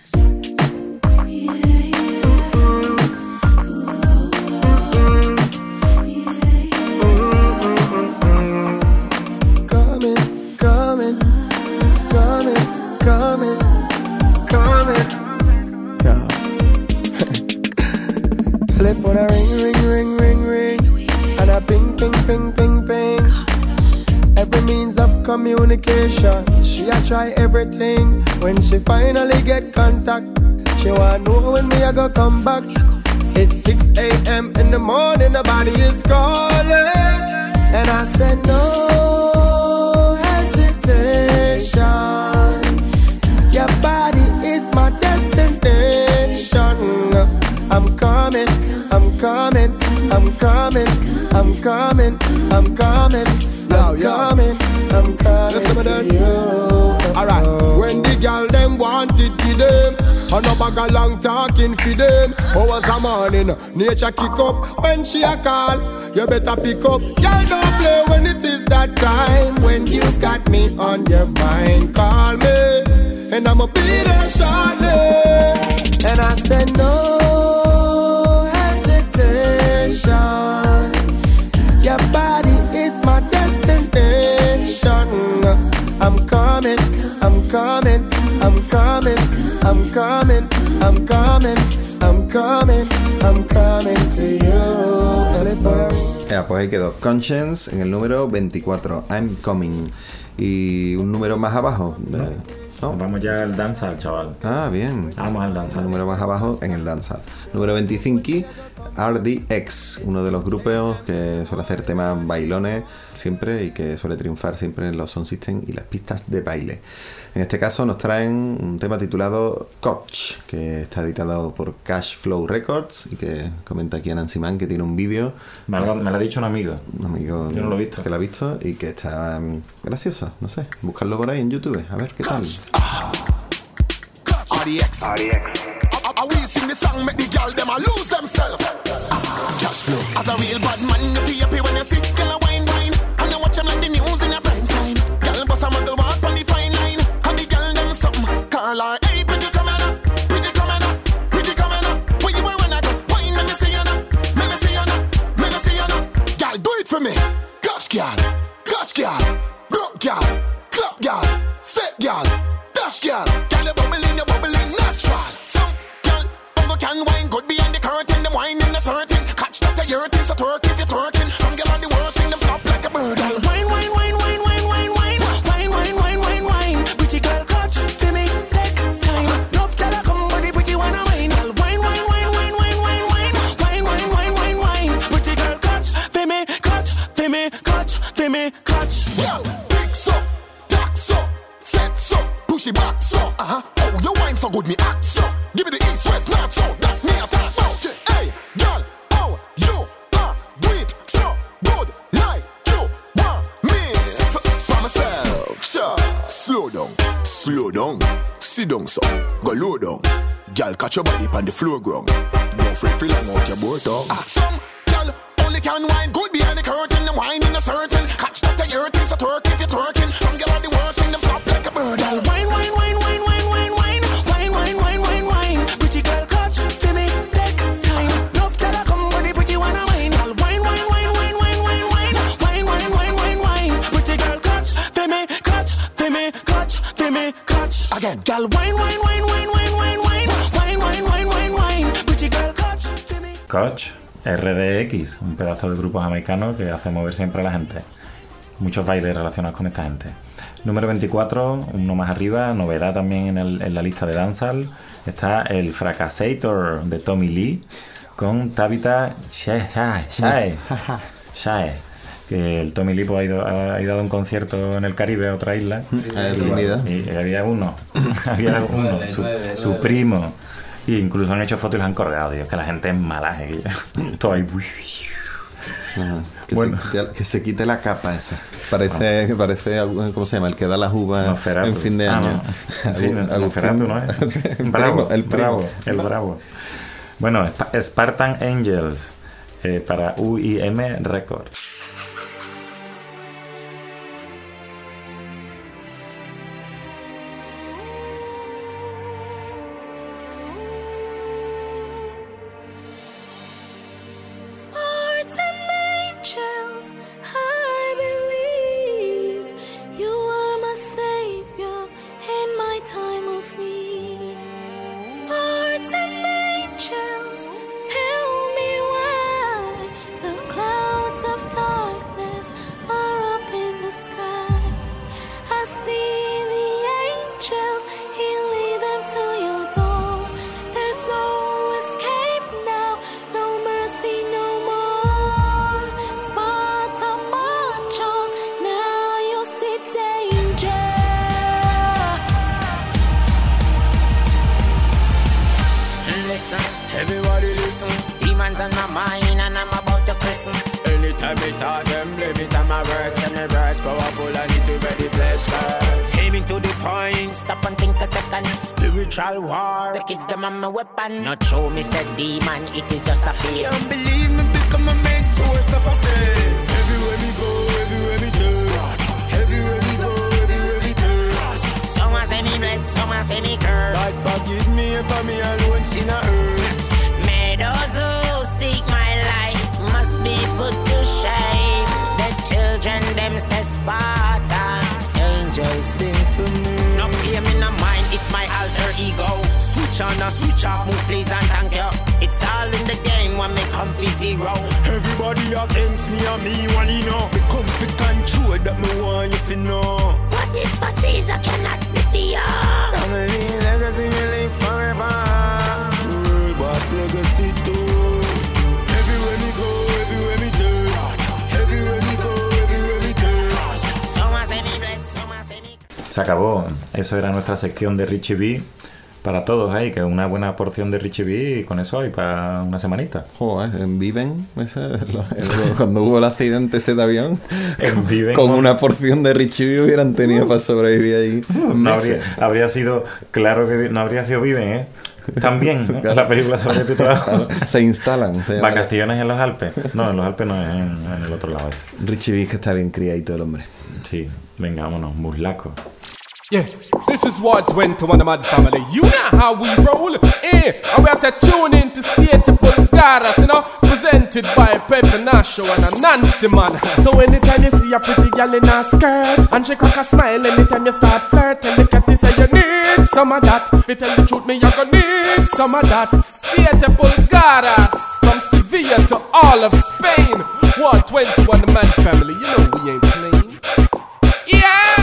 Speaker 15: Telephone a ring, and a ping, ping. Every means of communication, she a try everything. When she finally get contact, she wanna know when me a go come back. It's 6 a.m. in the morning, the body is calling, and I said no hesitation. Your body is my destination. I'm coming, I'm coming, I'm coming, I'm coming, I'm coming, I'm coming, I'm coming to you.
Speaker 13: Alright, when the girl them want it, give them. And no bag a long talking for them. Hours a morning, nature kick up. When she a call, you better pick up. Girl don't play when it is that time. When you got me on your mind, call me, and I'ma be there shortly.
Speaker 15: And I said no hesitation. Your body is my destination. I'm coming, I'm coming, I'm coming, I'm coming, I'm coming, I'm coming, I'm coming to you.
Speaker 3: Pues ahí quedó Conscience en el número 24, I'm Coming. Y un número más abajo.
Speaker 2: ¿No? Vamos ya al dancehall, chaval.
Speaker 3: Ah, bien.
Speaker 2: Vamos al dancehall.
Speaker 3: Un número más abajo en el dancehall. Número 25, RDX, uno de los grupos que suele hacer temas bailones siempre y que suele triunfar siempre en los sound system y las pistas de baile. En este caso nos traen un tema titulado Coach, que está editado por Cash Flow Records y que comenta aquí a Nancy Man que tiene un vídeo.
Speaker 2: Me lo ha dicho un amigo.
Speaker 3: Un amigo.
Speaker 2: Yo no lo he visto.
Speaker 3: Que lo ha visto y que está gracioso, no sé. Buscarlo por ahí en YouTube, a ver qué tal.
Speaker 13: RDX. I will sing the song, make the girl them a lose themselves. Cash flow. As a real bad man, you feel happy when you see girl a wine. And you watch them like the news in a prime time. Girl bust a muggle walk on the fine line. And the girl them something. Call her, hey, pretty coming up, pretty coming up, pretty coming up. Where you wear when I go? Wine, let me see you now, let me see you now, let me see you now. Girl, do it for me. Catch girl, broke girl, club girl, set girl, dash girl. Girl, you bubbling natural. Some girl, can wine good behind the curtain. Them wine in the certain. Catch that your thing, so twerk if you're twerking. Some girl on the worst thing, them flop like a bird. Wine. Pretty girl, catch for me, take time. Love girl, I come, but the pretty one a wine. Wine. Pretty girl, catch for me, catch. Slow down, sit down, so go low down. Girl, catch your body on the floor ground. Don't fret, feel like out your boat tongue. Some girl only can wine good behind the curtain. The wine in a certain. Catch that you're hurting, so twerk if you're twerking. Some girl are the worst thing, them flop like a bird. Girl, wine, wine, wine, wine, wine, wine, wine, wine, wine, wine, wine, wine. Pretty girl, catch, feel me, take time. Love till I come, but the pretty one a wine. Girl, wine, wine, wine, wine, wine, wine, wine, wine, wine, wine, wine, wine. Pretty girl, catch, feel me, catch, feel me, catch, feel me, catch. Again, girl, wine, wine, wine, wine, wine, wine, wine, wine, wine, wine, wine, wine. Pretty girl, catch, feel me.
Speaker 2: Koch, RDX, un pedazo de grupo jamaicano que hace mover siempre a la gente. Muchos bailes relacionados con esta gente. Número 24, uno más arriba, novedad también en la lista de dancehall, está el Fracassator de Tommy Lee con Tabitha Shae. Que el Tommy Lee pues, ha ido a un concierto en el Caribe, a otra isla, y había uno, su primo, e incluso han hecho fotos y los han colgado. Dios, que la gente es malaje. Todo ahí.
Speaker 3: Que se quite la capa esa. Parece, ¿cómo se llama? El que da las uvas en fin de año.
Speaker 2: No. Sí, Nosferatu, ¿no es? El bravo. Bueno, Spartan Angels para UIM Records.
Speaker 16: Not show me said demon, it is just a face.
Speaker 9: Can't believe me become a main source of a pain. Everywhere we go, everywhere we turn. Everywhere we go, everywhere we turn.
Speaker 16: Someone say me blessed, someone say me cursed.
Speaker 9: God forgive me if me alone sin a earth.
Speaker 16: May those who seek my life must be put to shame. The children them say Sparta.
Speaker 9: Angels sing for me.
Speaker 16: No fear me, no mind, it's my alter ego. Switch on or switch off, move please and thank you. It's all in the game when me come for zero.
Speaker 9: Everybody against me and me one you know. Me come to control that me want you to know.
Speaker 16: What is for Caesar cannot be feared.
Speaker 9: Family legacy will live forever. World boss legacy too. Everywhere we go, everywhere we do. Everywhere we go, everywhere we do.
Speaker 16: Someone say me bless, someone say me.
Speaker 2: Se acabó. Eso era nuestra sección de Richie B. Para todos ahí, que una buena porción de Richie B y con eso hay para una semanita.
Speaker 3: Joder, en Viven, cuando hubo el accidente ese de avión,
Speaker 2: en Viven,
Speaker 3: con una porción de Richie B hubieran tenido para sobrevivir ahí.
Speaker 2: No habría sido, claro que no habría sido Viven, ¿eh? También, ¿no? La película sobre tu trabajo.
Speaker 3: Se instalan.
Speaker 2: Vacaciones en los Alpes. No, en los Alpes no, es en el otro lado.
Speaker 3: Richie B que está bien criadito el hombre.
Speaker 2: Sí, venga, vámonos, muslaco.
Speaker 12: Yeah, this is 121 the Mad Family. You know how we roll. And we are tune in to Siete Pulgadas, you know, presented by Pepe Nacho and Nancy Man. So anytime you see a pretty girl in a skirt and she crack a smile, anytime you start flirting, look at this and you need some of that. If you tell the truth, me you gonna need some of that. Siete Pulgadas, from Sevilla to all of Spain. 121 the Mad Family. You know we ain't playing. Yeah.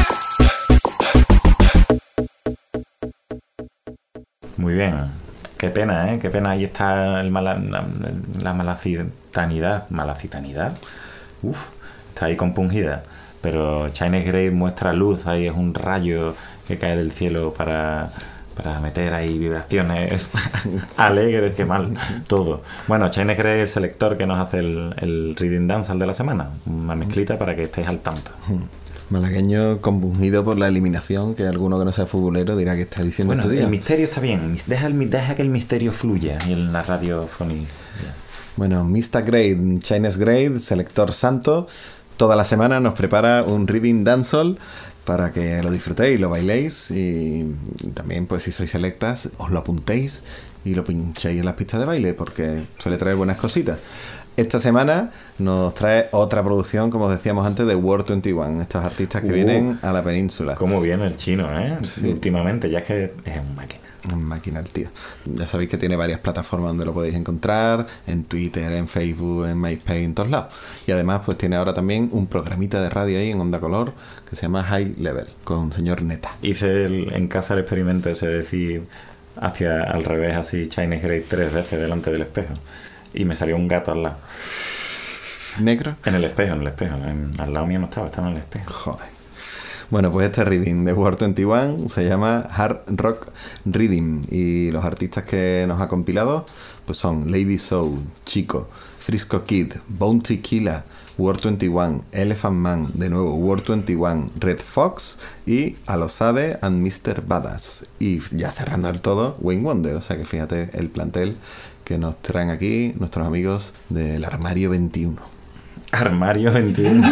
Speaker 2: Muy bien, qué pena, ¿eh? Qué pena, ahí está la malacitanidad. Uf, está ahí compungida. Pero Chinese Grey muestra luz, ahí es un rayo que cae del cielo para meter ahí vibraciones alegres, qué mal, todo. Bueno, Chinese Grey es el selector que nos hace el Reading Dancehall de la semana. Una mezclita para que estéis al tanto.
Speaker 3: Malagueño compungido por la eliminación, que alguno que no sea futbolero dirá que está diciendo
Speaker 2: Bueno,
Speaker 3: este día.
Speaker 2: el misterio está bien. Deja que el misterio fluya en la radiofonía.
Speaker 3: Bueno, Mr. Grade, Chinese Grade, selector santo, toda la semana nos prepara un reading dancehall para que lo disfrutéis, lo bailéis y también, pues si sois selectas, os lo apuntéis y lo pinchéis en las pistas de baile porque suele traer buenas cositas. Esta semana nos trae otra producción, como os decíamos antes, de World 21, estos artistas que vienen a la península.
Speaker 2: Cómo viene el chino, ¿eh?
Speaker 3: Sí.
Speaker 2: Últimamente, ya es que es un máquina.
Speaker 3: Un máquina el tío. Ya sabéis que tiene varias plataformas donde lo podéis encontrar, en Twitter, en Facebook, en MySpace, en todos lados. Y además pues tiene ahora también un programita de radio ahí en Onda Color que se llama High Level, con señor Neta.
Speaker 2: Hice en casa el experimento ese de decir hacia al revés así Chinese Grade 3 veces delante del espejo. Y me salió un gato al lado.
Speaker 3: ¿Negro?
Speaker 2: En el espejo. Al lado mío no estaba en el espejo.
Speaker 3: Joder. Bueno, pues este reading de World 21 se llama Hard Rock Reading y los artistas que nos ha compilado pues son Lady Soul, Chico, Frisco Kid, Bounty Killa, World 21, Elephant Man, de nuevo World 21, Red Fox y Alosade and Mr. Badass. Y ya cerrando el todo, Wayne Wonder. O sea que fíjate el plantel que nos traen aquí nuestros amigos del Armario 21.
Speaker 2: Armario 21.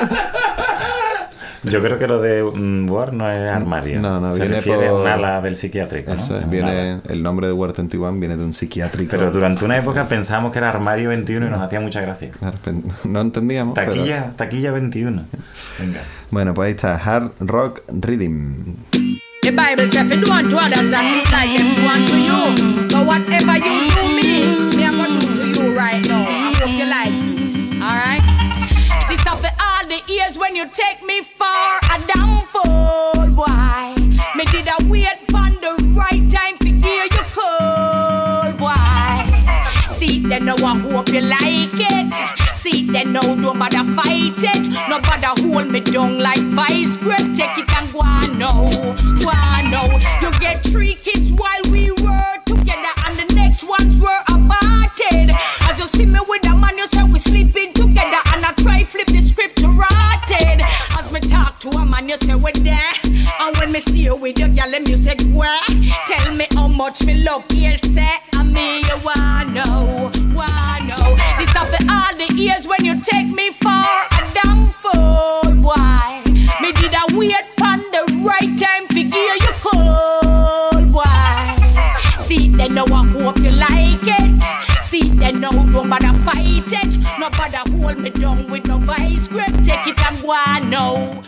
Speaker 2: Yo creo que lo de Ward no es armario.
Speaker 3: No,
Speaker 2: se
Speaker 3: viene
Speaker 2: refiere a
Speaker 3: por
Speaker 2: un ala del psiquiátrico, ¿no?
Speaker 3: Eso es, viene el nombre de Ward 21 viene de un psiquiátrico.
Speaker 2: Pero durante una época pensábamos que era Armario 21 y nos hacía mucha gracia.
Speaker 3: No entendíamos.
Speaker 2: Taquilla 21. Venga.
Speaker 3: Bueno, pues ahí está, Hard Rock Reading.
Speaker 17: The Bible says, if you do unto others that you like them do unto you. So whatever you do me I'm gonna do to you right now. I hope you like it. Alright? This up for all the years when you take me for a damn fool, boy. Me did a wait for the right time to hear you call, boy. See, then now I hope you like it. See, then now don't bother fight it. No bother hold me down like vice grip. Take it and go on now, go on now. You get 3 kids while we were together and the next ones were aborted. As you see me with a man, you say we sleeping together and I try flip the script to rotted. As me talk to a man, you say we're there. And when me see you with your girl, you say where? Tell me how much me love you, say and me you wanna know, wanna know. This up for all the years when you take me for a damn fool, boy. Me did a wait for the right time to hear you call, boy. See, then now I hope you like it. See, then now don't bother fight it. No bother hold me down with no vice grip. Take it and go on now.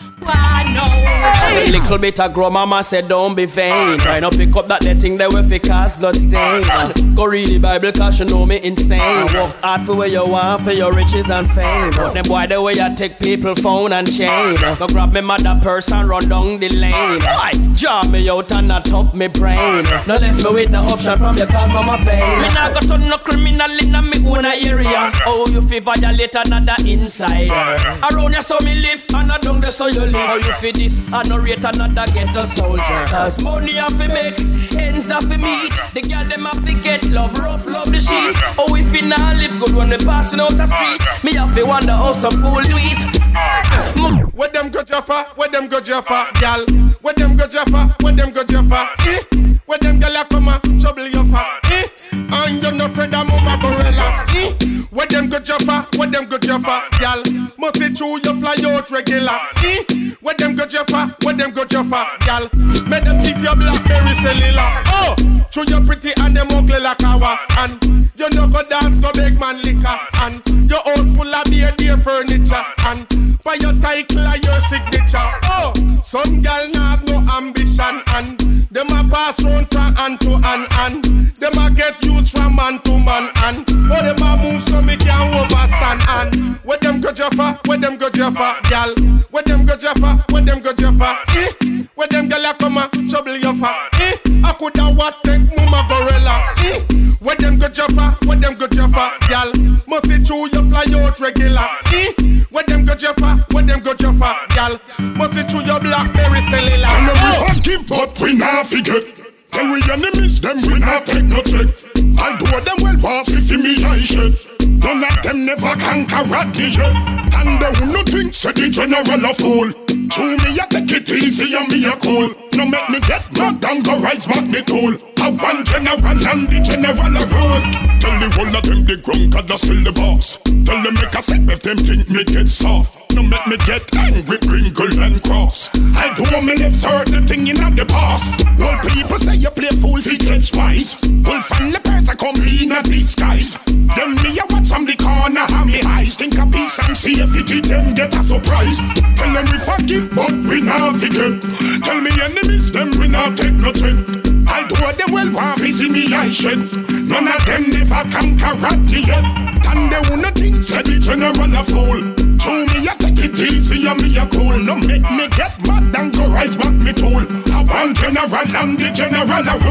Speaker 17: A little bit of grow, mama said don't be vain. Try not pick up that thing that will fi cause blood stain. Go read the Bible cause you know me insane. Work hard for where you want, for your riches and fame. But them boy the way you take people phone and chain. Go grab me mother purse and run down the lane. Why? Jar me out and not top me brain. No left me with no option from your cause mama pain. Me not got to no criminal in me own area. Oh you fi violate another insider. Around you so me live and not down there so you live. How you fit this and no rate another ghetto soldier. Cause money have to make, ends have to meet. The girl them have to get love, rough love the sheets. Oh if you not live good when they passing out the street. Me have to wonder how some fool do it.
Speaker 18: Where them go Jaffa, where them go Jaffa, gal. Where them go Jaffa, where them go Jaffa, where them gal a come a trouble your fa, and you no afraid of mama gorilla, where them go Jaffa, where them go Jaffa, gal. Must see true you fly out regular, where them go Jaffa, where them go Jaffa, gal. Make them teeth your blackberry cellular, oh, true you pretty and them ugly like our, and you no go dance, go big man liquor, and your house full of dear furniture, and by your title and your signature, oh, some gal not have no ambition, and them a pass round from hand to hand, and them a get used from man to man, and oh them a move so me can overstand, and where them go Jaffa, where them go Jaffa, gal, where them go Jaffa, where them go Jaffa, where them gal a come a trouble your fa, I coulda what take mama gorilla, where them go Jaffa, where them go Jaffa, gal, must see true you fly out regular, where them go Jaffa, where them go Jaffa, gal, must see true your blackberry cellular.
Speaker 13: I know we forgive, but we not forget. Tell we enemies, them we not take no check. I do them well, pass if see me I shed. None of them never conquer Rodney yet. And they who no think say the general a fool. To me I take it easy and me a cool. No make me get knocked and go rise back the tool. I want general and the general a rule. Tell the whole of them the ground God still the boss. Tell them make a step if them think me get soft. No make me get angry, wrinkle and cross. I do me live certain thing in the past. All people say you play fool fi catch wise. All from the person come in a disguise. Then me a watch from the corner and me eyes. Think a peace and safety them get a surprise. Tell them we forgive but we not forget. Tell me enemies them we not take no threat. I do them well want to see me I shed. None of them never conquer Rodney yet. And they wanna think say the general a fool. To me I take it easy and me a cool. No make me get mad and go rise back me tool. I want general and the general a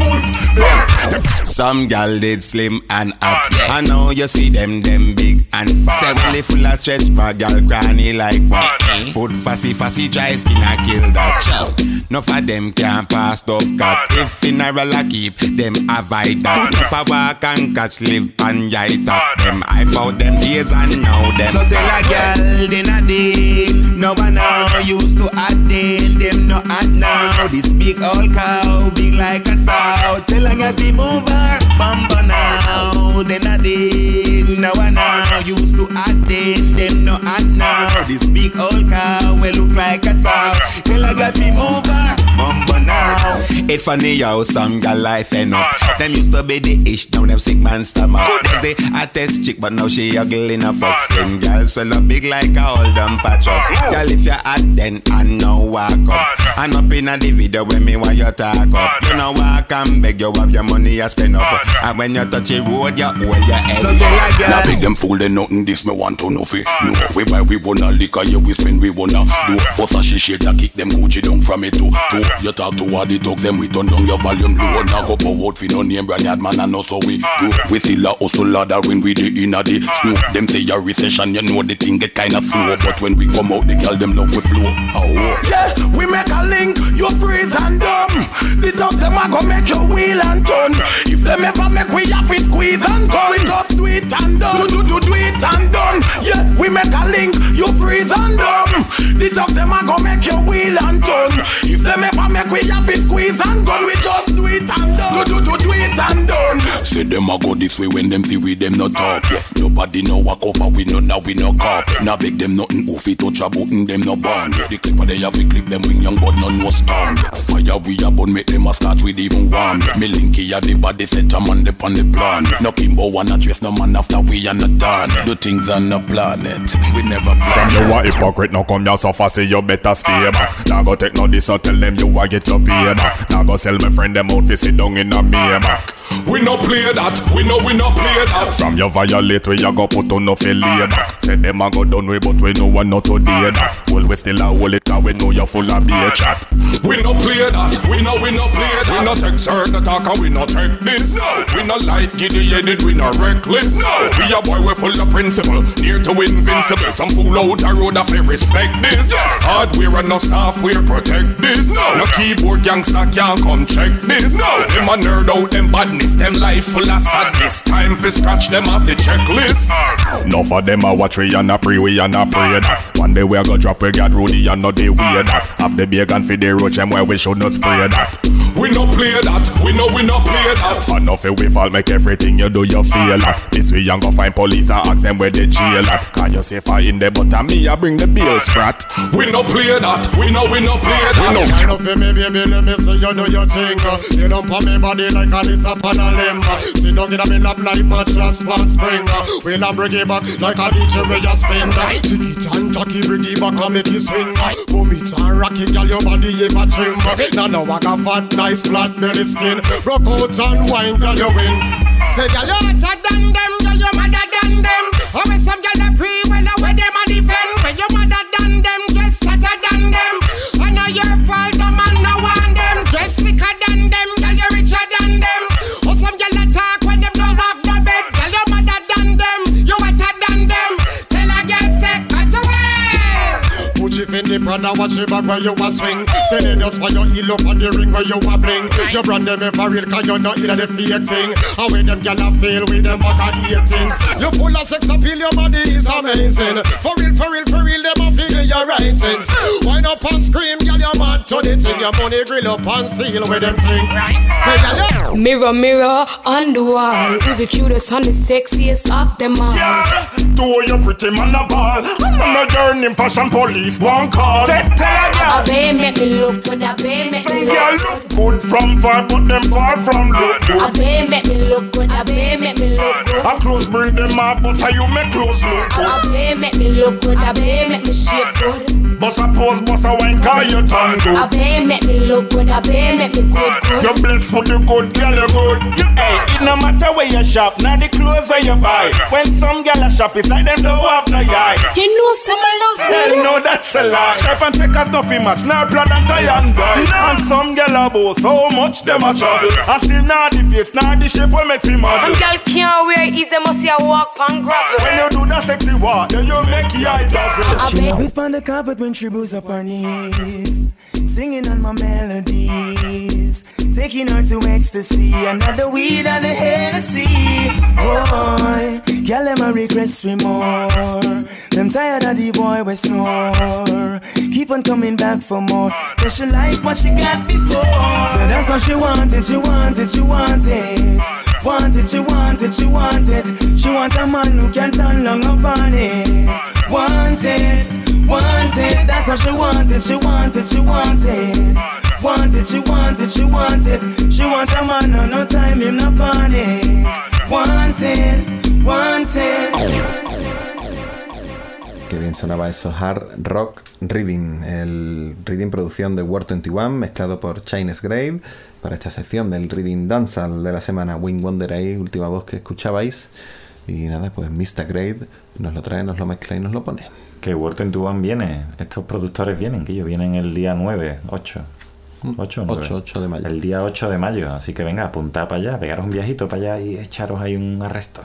Speaker 13: rule.
Speaker 19: Some gal did slim and hot. I know you see them big and fat. Seven full of stretch for gal granny like what? Food fussy dry skin I kill that chow. Enough of them can't pass tough cut. If funeral I keep them avoid that. If I walk and catch live and yite up them. I fought them days and now them. So tell a gal they not deal. No one now used to attend them no at now. This big old cow big like a sow. Tell a gal be move her bumper now. They not deal. No one now used to attend them no at now. This big old cow will look like a sow. Tell a gal be move her bumper now. It funny how some gal life end up. Them used to be the ish, now them sick man stomach. There's the hottest chick, but now she ugly in a fuck. Slim gal swell up big like a old dumb patch up. Gal if you hot then and now walk up. And up in a the video when me want you talk up. You know walk and beg you have your money you spend up. And when you touch the road you hold your head. So tell a gal
Speaker 20: now big them fool they nothing this me want to know fi. No we buy we wanna liquor yeah we spend we wanna do. First a she shake that kick them Gucci down from it too. You talk to all the dogs them we turn down your volume low. Now go pour out fi no name brand yard man and know so we do. We still a hustle ladder when we the inna the snow. Them say a recession you know the thing get kinda slow. But when we come out the girl them love we flow. Oh
Speaker 13: yeah, we make a link, you freeze and dumb. The dogs them a go make you wheel and turn. If them ever make we have to squeeze and go, we just do it and done. Do it and done. Yeah, we make a link, you freeze and dumb. The dogs them a go make you wheel and turn. If them ever make we have to squeeze and go, we just do it and done. Do it and done.
Speaker 20: Say them a go this way when them see we them not talk. Yeah, nobody know what cover we no now we no cop. Now beg them nothing who fit touch a button them no bond. The clipper they have to clip them wing young but no stand. Fire we a bun make them a start with even one. Me linky a the body set a man dep on the plan. No Kimbo wanna dress no man after we are not done. Do things on the planet we never plan.
Speaker 21: From you a hypocrite no come here suffer say you better stay back. Now go take no this or tell them you a get your pay back. Now go sell my friend them out fi sit down in a Maybach.
Speaker 20: We no play that, we no play that.
Speaker 21: From you violate we a go put on no failure back. Say them a go done we but we know one not to do that. Well we still a hold it cause we know you full of beer chat.
Speaker 20: We no play that, we no play that. We no take certain talk and we no take this. No. We no like giddy headed, we no reckless. No. We a boy we full of principle, near to invincible. Some fool out a road of respect this. Hardware and no software protect this. No keyboard gangster can't come check this. Them a nerd out them badness, them life full of sadness. Time for scratch them off the checklist.
Speaker 21: Enough of them a watch we and a pray we and a pray that. One day we a go drop we got Rudy and not the way that. Have the big and for the roach and where we should not spray that.
Speaker 20: We no play that, we no play that.
Speaker 21: Enough we fall make everything you do you feel at. This we young go find police and ask them where they jail at. Can you safer in the but me I bring the bill sprat.
Speaker 20: We no play that, we no play that.
Speaker 18: We no kind of me baby let me see you do your thing. You don't put me body like a this up on a limb. See don't get me lap like mattress one spring. We not bring it back like a DJ where you spin. Tick it and jockey bring it back and make it swing. Boom it and rock it girl your body ever trim. Now I got fat nice flat belly skin. Rock out and wine girl you win. Say girl you hotter than them, girl you madder than them. Or when some girl are free well where them a defend. When you madder than them, just hotter than them. I know your fault the man no want them. Just slicker than them, girl you richer than them. Or some girl attack when them don't have the bed. Girl you madder than them, you hotter than them. Tell a girl say cut away. Put your in the Prada, watch the back where you a swing. Steady just while you heel up on the ring where you a bling. You brand them for real, cause you're not in the fake thing. And when them gyal a fail with them back a 18s. You full of sex appeal, your body is amazing. For real, them a feel your writings. Wind up and scream, gyal, you're mad to the thing. Your money grill up and seal with them thing. Say gyal,
Speaker 4: mirror, mirror on the wall, who's the cutest and the sexiest of them all?
Speaker 21: Yeah, two you pretty man a ball. I'm a girl in fashion police, one call. Tell ya,
Speaker 4: babe make me look good, babe make me look
Speaker 21: good from far, but them far from look good.
Speaker 4: Babe make me look good, babe make me look good.
Speaker 21: A clothes bring them up, but you make clothes look good.
Speaker 4: Babe make me look good, babe make me shape good.
Speaker 21: Boss a pose, boss a wine, call you turn good.
Speaker 4: Babe make me look good, babe make me good.
Speaker 21: You're blessed with the good, girl you good.
Speaker 22: Hey, it no matter where you shop, now the clothes where you buy. When some girl a shop, it's like them don't have no eye.
Speaker 4: You know someone love them.
Speaker 22: No, that's a lie. Stripe and checkers nothing match, now blood and tie and boy. And some girl a boast, so much them a trouble. And still not the face, not the shape we make me model.
Speaker 4: And girl can't wear ease, they must see a walk pan gravel.
Speaker 22: When you do that sexy walk, then you make your eye dazzle.
Speaker 23: She love it on the carpet when she moves up her knees, singing on my melodies, taking her to ecstasy, another weed and a Hennessy. Boy, girl, them a request me more. Them tired of the boy we snore. Keep on coming back for more. Does she like what she got before? So that's what she wanted, she wanted, she wanted. Wanted, she wanted, she wanted. She want a man who can turn long upon it. Wanted, wanted. That's what she wanted, she wanted, she wanted. Wanted, she wanted, she wanted. She want a man who no time him up on it. Wanted, wanted.
Speaker 3: Qué bien sonaba eso, Hard Rock Reading, el Reading producción de War 21 mezclado por Chinese Grave para esta sección del Reading Dancehall de la semana. Wing Wonder ahí, última voz que escuchabais. Y nada, pues Mr. Grave nos lo trae, nos lo mezcla y nos lo pone.
Speaker 2: Que War 21 viene, estos productores vienen, que ellos vienen el día 9, 8
Speaker 3: de mayo.
Speaker 2: El día 8 de mayo, así que venga, apuntad para allá, pegaros un viajito para allá y echaros ahí un arrestos.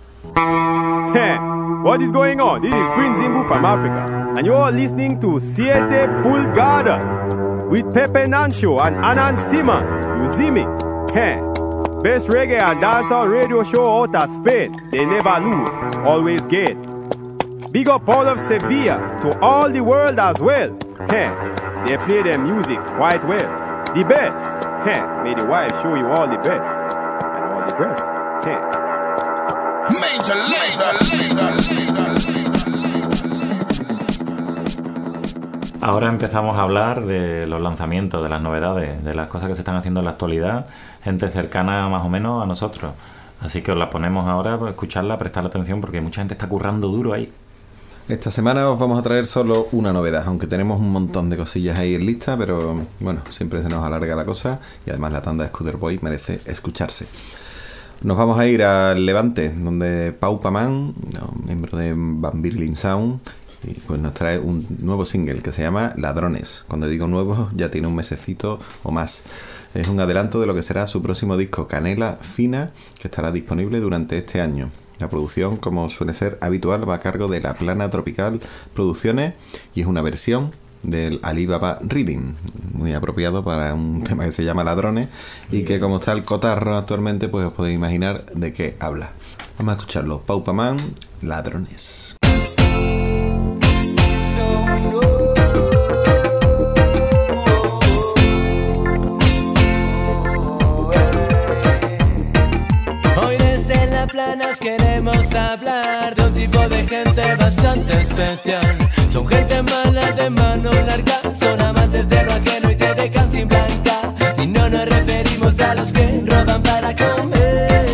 Speaker 24: Hey, what is going on? This is Prince Zimbu from Africa, and you are listening to Siete Pulgadas with Pepe Nancho and Anan Siman. You see me? Hey, best reggae and dancehall radio show out of Spain. They never lose, always get. Big up all of Sevilla to all the world as well. Hey, they play their music quite well. The best. Hey, may the wife show you all the best and all the best. Hey.
Speaker 13: Major Lazer.
Speaker 2: Ahora empezamos a hablar de los lanzamientos, de las novedades, de las cosas que se están haciendo en la actualidad, gente cercana más o menos a nosotros. Así que os la ponemos ahora para escucharla, prestarle atención porque mucha gente está currando duro ahí.
Speaker 3: Esta semana os vamos a traer solo una novedad, aunque tenemos un montón de cosillas ahí en lista, pero bueno, siempre se nos alarga la cosa y además la tanda de Scooter Boy merece escucharse. Nos vamos a ir al Levante, donde Pau Paman, miembro de Van Birling Sound, y pues nos trae un nuevo single que se llama Ladrones. Cuando digo nuevo, ya tiene un mesecito o más. Es un adelanto de lo que será su próximo disco, Canela Fina, que estará disponible durante este año. La producción, como suele ser habitual, va a cargo de La Plana Tropical Producciones y es una versión del Alibaba Reading, muy apropiado para un tema que se llama Ladrones y que como está el cotarro actualmente, pues os podéis imaginar de qué habla. Vamos a escucharlo. Pau Paman, Ladrones.
Speaker 25: Hoy desde La Plana os queremos hablar de un tipo de gente bastante especial. Son gente mala de mano larga, son amantes de lo ajeno y te dejan sin blanca. Y no nos referimos a los que roban para comer,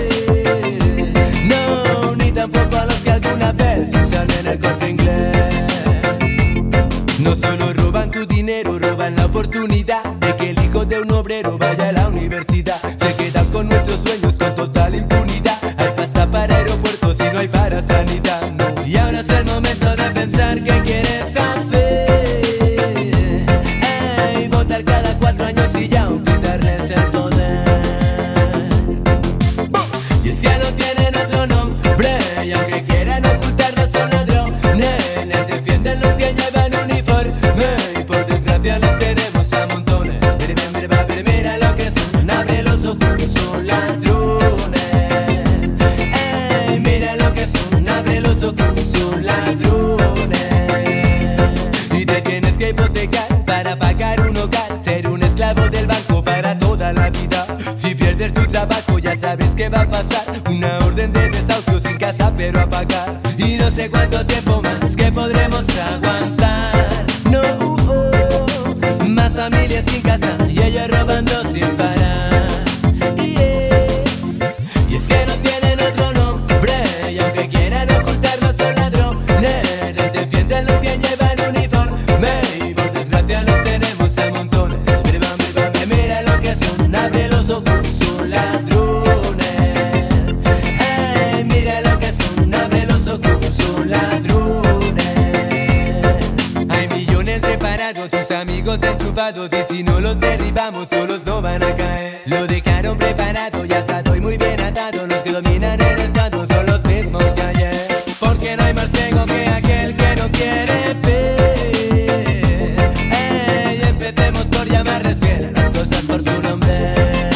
Speaker 25: no, ni tampoco a los que alguna vez usan en el Corte Inglés. No solo roban tu dinero, roban la oportunidad de que el hijo de un obrero vaya a la universidad. Se quedan con nuestros sueños con total impunidad. Hay pasta para aeropuertos y no hay para sanidad, no. Y ahora es el momento de pensar qué quieres hacer. Ey, votar cada 4 años y ya o quitarles el poder. Y es que no tienen otro nombre y aunque quieran ocultarlo son ladrones. Les defienden los que llevan uniforme. ladrones. Y te tienes que hipotecar para pagar un hogar, ser un esclavo del banco para toda la vida. Si pierdes tu trabajo ya sabes qué va a pasar, una orden de desahucio sin casa pero a pagar. Y no sé cuánto tiempo más que podremos aguantar. No, más familias sin casa y ellos robando sin parar. Y es que no tienen otro nombre, y aunque quieran ocultarlo son ladrones. Les defienden los que llevan uniforme, y por desgracia los tenemos a montones. Mira lo que son, abre los ojos, son ladrones. Mira lo que son, abre los ojos, son ladrones. Hay millones de parados, sus amigos enchufados, y si no los derribamos solos no van a caer. Lo dejaron preparado y atado y muy bien atado. Los que dominan el estado son los mismos que ayer. Porque no hay más ciego que aquel que no quiere ver. Y empecemos por llamarles bien a las cosas por su nombre.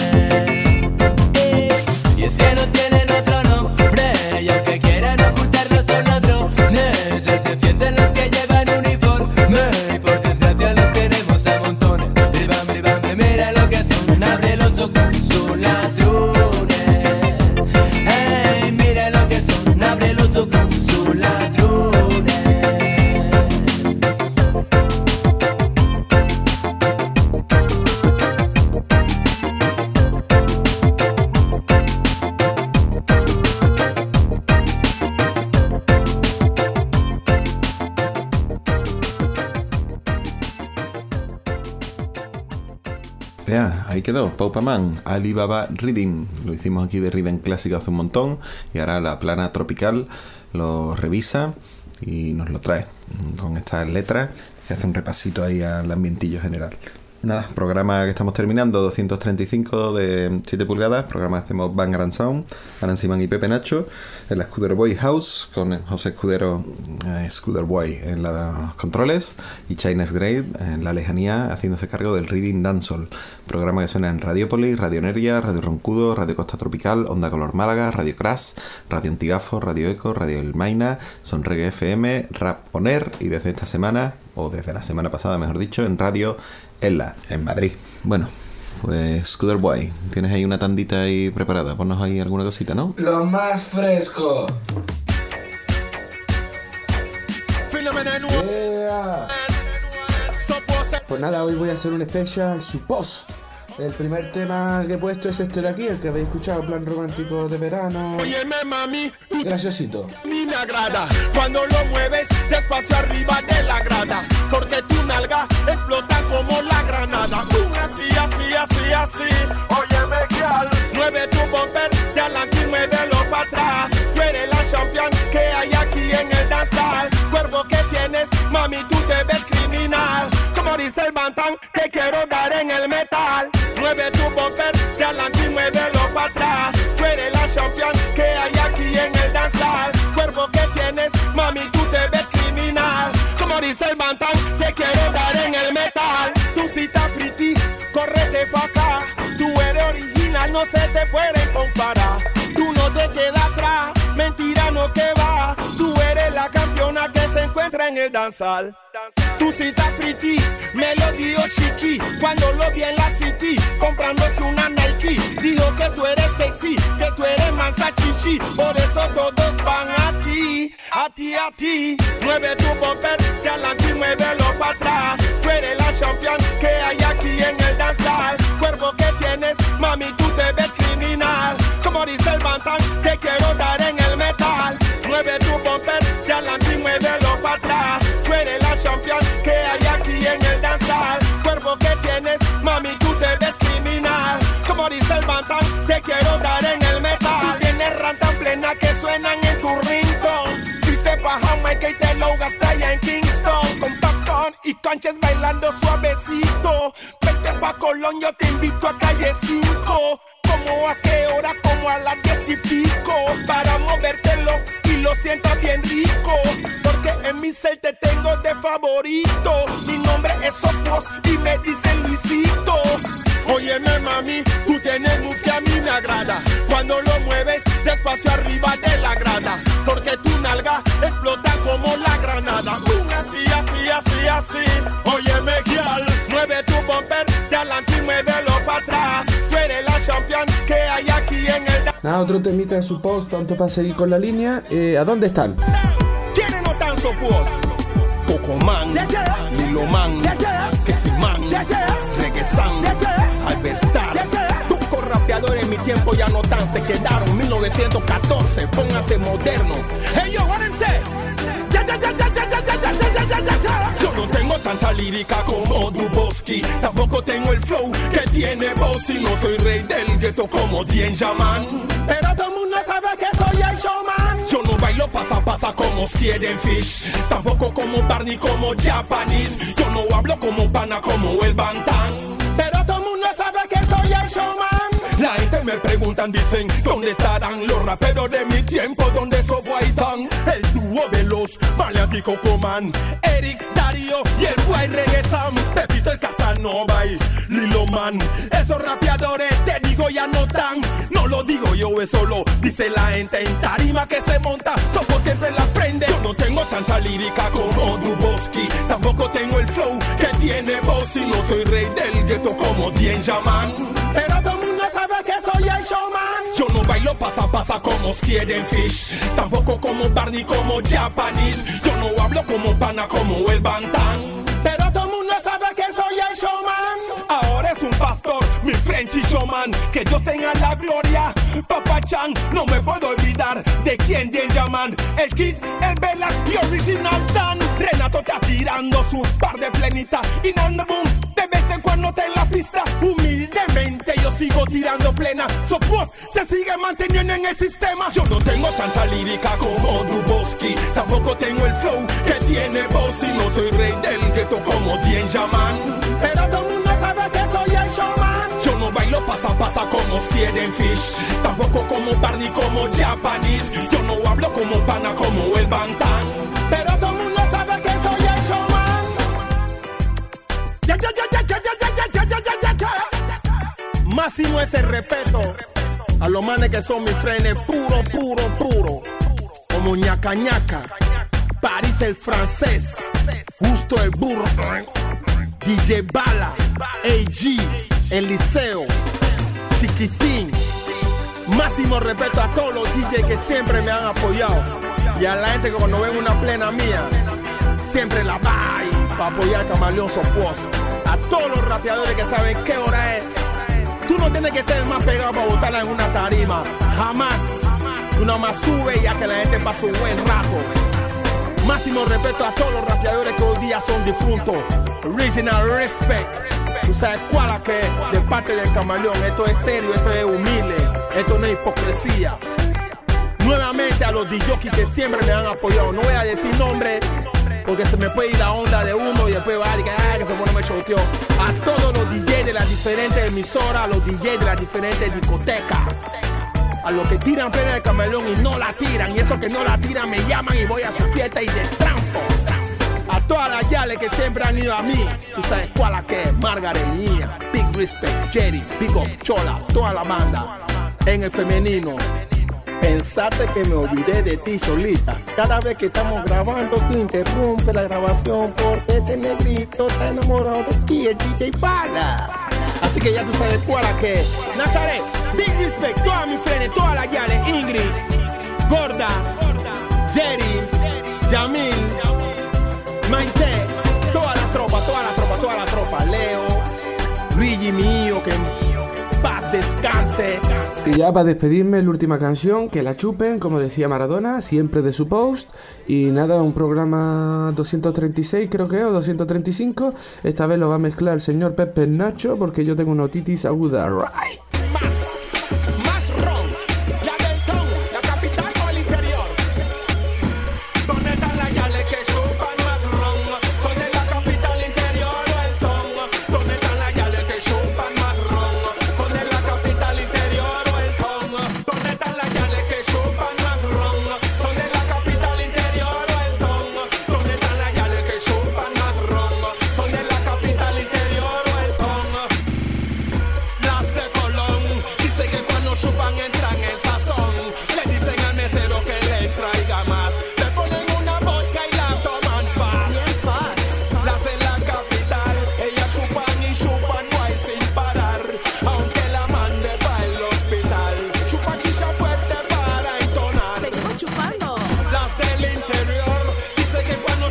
Speaker 25: Y es que no tienen otro nombre, y aunque quieran ocultarlo son ladrones. Les defienden los que llevan uniforme, y por desgracia los tenemos a montones. Mira lo que son, abre los ojos, son ladrones. Mira lo que son, abre los ojos, son ladrones.
Speaker 3: Ya, ahí quedó, Paupaman, Alibaba Reading. Lo hicimos aquí de Reading clásico hace un montón, y ahora la plana tropical lo revisa y nos lo trae con estas letras que hace un repasito ahí al ambientillo general. Nada, programa que estamos terminando, 235 de 7 pulgadas, programa que hacemos Vanguard Sound, Anan Simán y Pepe Nacho, en la Scooter Boy House, con José Escudero, Scooter Boy en los controles, y Chines Grade en la lejanía, haciéndose cargo del Reading Dancehall, programa que suena en Radiópolis, Radioneria, Radio Roncudo, Radio Costa Tropical, Onda Color Málaga, Radio Crash, Radio Antigafo, Radio Eco, Radio El Maina, Son Reggae FM, Rap Poner, y desde esta semana, o desde la semana pasada mejor dicho, en Radio Ella, en Madrid. Bueno, pues Scooter Boy, tienes ahí una tandita ahí preparada, ponnos ahí alguna cosita, ¿no?
Speaker 1: Lo más fresco.
Speaker 6: Yeah. Pues nada, hoy voy a hacer un especial Suppost. El primer tema que he puesto es este de aquí, el que habéis escuchado, Plan Romántico de Verano.
Speaker 18: Óyeme, mami,
Speaker 6: graciosito.
Speaker 18: A mí me agrada cuando lo mueves despacio arriba de la grada, porque tu nalga explota como la granada. Así, así, así, así. Óyeme, girl, mueve tu bumper de adelante y muévelo para atrás. Tú eres la champion que hay aquí en el danzal. Cuerpo que tienes, mami, tú te ves criminal. Como dice el Bantan, te quiero dar en el metal. Mueve tu bumper de adelante y muévelo para atrás. Tú eres la champion que hay aquí en el danzal. Cuerpo que tienes, mami, tú te ves criminal. Como dice el Bantan, te quiero dar en el metal. Tu cita pretty, córrete pa' acá. Tú eres original, no se te pueden comparar. Tú no te quedas atrás, mentira no que va. Tú eres la campeona que se encuentra en el danzal. Tu cita pretty, me lo dio Chiqui cuando lo vi en la city, comprándose una Nike. Dijo que tú eres sexy, que tú eres mansa chichi. Por eso todos van a ti, a ti, a ti. Mueve tu bumper de adelante y muévelo para atrás. Tú eres la champion que hay aquí en el danzal. Cuerpo que tienes, mami, tú te ves criminal. Como dice el Bantan, te quiero dar en el metal. Mueve tu bumper de adelante y muévelo para atrás. Tú eres la champion que hay aquí en el danzal. Cuerpo que tienes, mami, tú te ves criminal. Como dice el Bantan, te quiero dar en el metal. Tú tienes rantas plenas que suenan en tu ringtone. Fuiste pa' Jamaica y te lo gasté allá en Kingston. Con popcorn y conches bailando suavecito. Vete pa' Colón, yo te invito a calle 5. ¿Como a qué hora? Como a las 10 y pico. Para movértelo y lo sientas bien rico. Porque en mi cel te tengo de favorito. Mi nombre es Opos y me dicen Luisito.
Speaker 12: Óyeme mami, tú tienes move que a mí me agrada. Cuando lo mueves despacio arriba de la grada, porque tu nalga explota como la granada. Así, así, así, así. Óyeme girl, mueve tu bumper de adelante y muévelo para atrás. Tú eres la champion que hay aquí en el...
Speaker 6: Nada, otro temita en su post, tanto para seguir con la línea. ¿A dónde están?
Speaker 12: ¿Quiénes no están su post? Cocoman, Liloman, Kesiman, Reggaesan, Alberstar. Pocos rapeadores en mi tiempo ya no tan, se quedaron 1914, pónganse moderno. Hey yo, what them say? Yo no tengo tanta lírica como Duboski, tampoco tengo el flow que tiene Bossy. No soy rey del gueto como Dien Yaman, pero todo el mundo sabe que soy el showman. Yo no bailo pasa pasa como Skieden Fish, tampoco como Barney como Japanese. Yo no hablo como pana como el Bantan, pero todo el mundo sabe que soy el showman. La gente me preguntan, dicen, ¿dónde estarán los raperos de mi tiempo? ¿Dónde sobuaitan? El dúo veloz, Maleanti Cocoman, Eric, Darío y el guay Reggaesan, Pepito el Casanova y Lilo Man. Esos rapeadores, te digo, ya no tan. No lo digo yo, eso lo dice la gente en tarima que se monta. Sopo siempre la prende. Yo no tengo tanta lírica como Duboski, tampoco tengo el flow que tiene Bossy. No soy rey del gueto como Dien Yaman, pero todo el mundo sabe que soy el showman. Yo no bailo pasa pasa como Skieden Fish, tampoco como Barney como Japanese. Yo no hablo como pana como el Bantan, pero todo el mundo sabe que soy el showman. Ahora es un pastor, mi Frenchy showman, que Dios tenga la gloria. Papa Chan, no me puedo olvidar de quien Dien Yaman, el Kid, el Bella y Original Dan. Renato está tirando su par de plenita y Nando Boom de vez en cuando está en la pista. Humildemente yo sigo tirando plena, so pues se sigue manteniendo en el sistema. Yo no tengo tanta lírica como Duboski, tampoco tengo el flow que tiene Bossy. No soy rey del gueto como Dien Yaman, pero todo el mundo sabe que soy el showman. Yo no bailo pasa pasa como Skieden Fish, tampoco como Barney como Japanese. Yo no hablo como pana como el Bantan, pero todo el mundo sabe que soy el showman. Ya, ya, ya, ya, ya, ya, ya, ya, ya, ya, ya. Máximo es el respeto a los manes que son mis frenes, puro, puro, puro, como ñaca ñaca, París el francés, Justo el burro, DJ Bala, AG, Eliseo, Chiquitín. Máximo respeto a todos los DJs que siempre me han apoyado, y a la gente que cuando ven una plena mía siempre la va para apoyar a Camaleón Sopos. A todos los rapeadores que saben qué hora es. Tú no tienes que ser el más pegado para botarla en una tarima, jamás. Tú nada más sube ya que la gente pasa un buen rato. Máximo respeto a todos los rapeadores que hoy día son difuntos. Original respect. Tú sabes cuál es que de parte del Camaleón. Esto es serio, esto es humilde, esto no es hipocresía. Nuevamente a los DJs que siempre me han apoyado. No voy a decir nombre porque se me puede ir la onda de uno y después va a decir que se pone me choteó. A todos los DJs de las diferentes emisoras, a los DJs de las diferentes discotecas, a los que tiran plena del Camaleón y no la tiran, y esos que no la tiran me llaman y voy a su fiesta y de trampo. A todas las yales que siempre han ido a mí, tú sabes cuál la que es, Margaret Mía, Big Respect, Jerry, Big Up, Chola, toda la banda. En el femenino, pensaste que me olvidé de ti, Cholita. Cada vez que estamos grabando, tú interrumpe la grabación por este negrito está enamorado de ti, el DJ Bala. Así que ya tú sabes cuál la que es. Nazaret, Big Respect, todas mis frenes, todas las yales, Ingrid, Gorda, Jerry, Yamil, Maite, toda la tropa, toda la tropa, toda la tropa. Leo, Luigi mío, que en paz descanse.
Speaker 6: Y ya para despedirme, la última canción, que la chupen, como decía Maradona, siempre de su post. Y nada, un programa 236 creo que es, o 235. Esta vez lo va a mezclar el señor Pepe Nacho, porque yo tengo una otitis aguda. Right.
Speaker 12: Más ron, la del ton, la capital o el interior. ¿Dónde están las yales que chupan más ron? ¿Son de la capital, interior o el ton? ¿Dónde están las yales que chupan más ron? ¿Son de la capital, interior o el ton? ¿Dónde están las yales que chupan más ron? ¿Son de la capital, interior o el ton? ¿Dónde están las yales que chupan más ron? ¿Son de la capital, interior o el ton?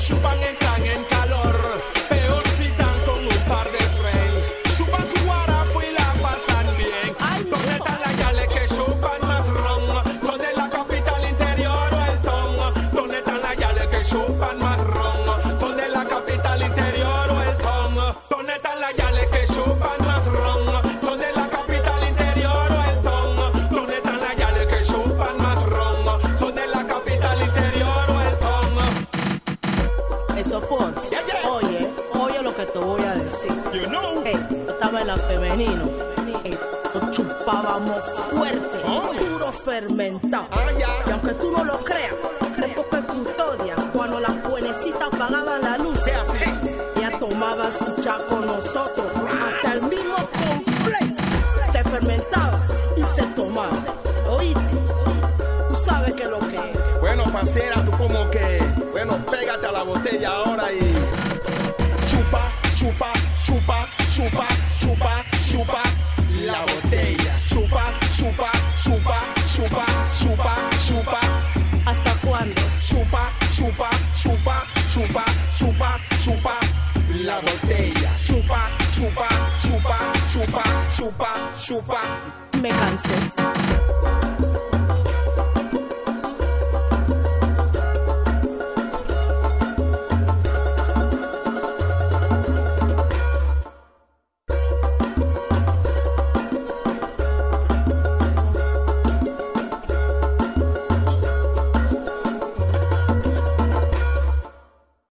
Speaker 12: ellos chupan, entran en calor. Peor si están con un par de friends. Chupan su guarapo y la pasan bien. ¿Dónde están las gales que chupan más ron? ¿Son de la capital interior o el ton? ¿Dónde están las gales que chupan más ron? ¿Son de la capital interior o el ton? ¿Dónde están las gales que chupan más ron? ¿Son de la capital interior o el ton? ¿Dónde están las gales que chupan más ron? ¿Son de la capital interior o el ton?
Speaker 5: Eso Ponce, oye lo que te voy a decir.
Speaker 12: You know.
Speaker 5: Yo estaba en la femenino. Nos chupábamos fuerte, puro fermentado. Y aunque tú no lo creas, después que custodia, cuando las buenecitas apagaban la luz, ya tomaba su cha con nosotros. Hasta el mismo complex se fermentaba y se tomaba. Oíste, tú sabes que lo que es.
Speaker 12: Bueno, parcera, tú como que, bueno, pégate a la botella ahora y chupa, chupa, chupa, chupa, chupa, chupa la botella. Chupa, chupa, chupa, chupa, chupa, chupa.
Speaker 5: ¿Hasta cuándo?
Speaker 12: Chupa, chupa, chupa, chupa, chupa, chupa la botella. Chupa, chupa, chupa, chupa, chupa, chupa.
Speaker 5: Me cansé.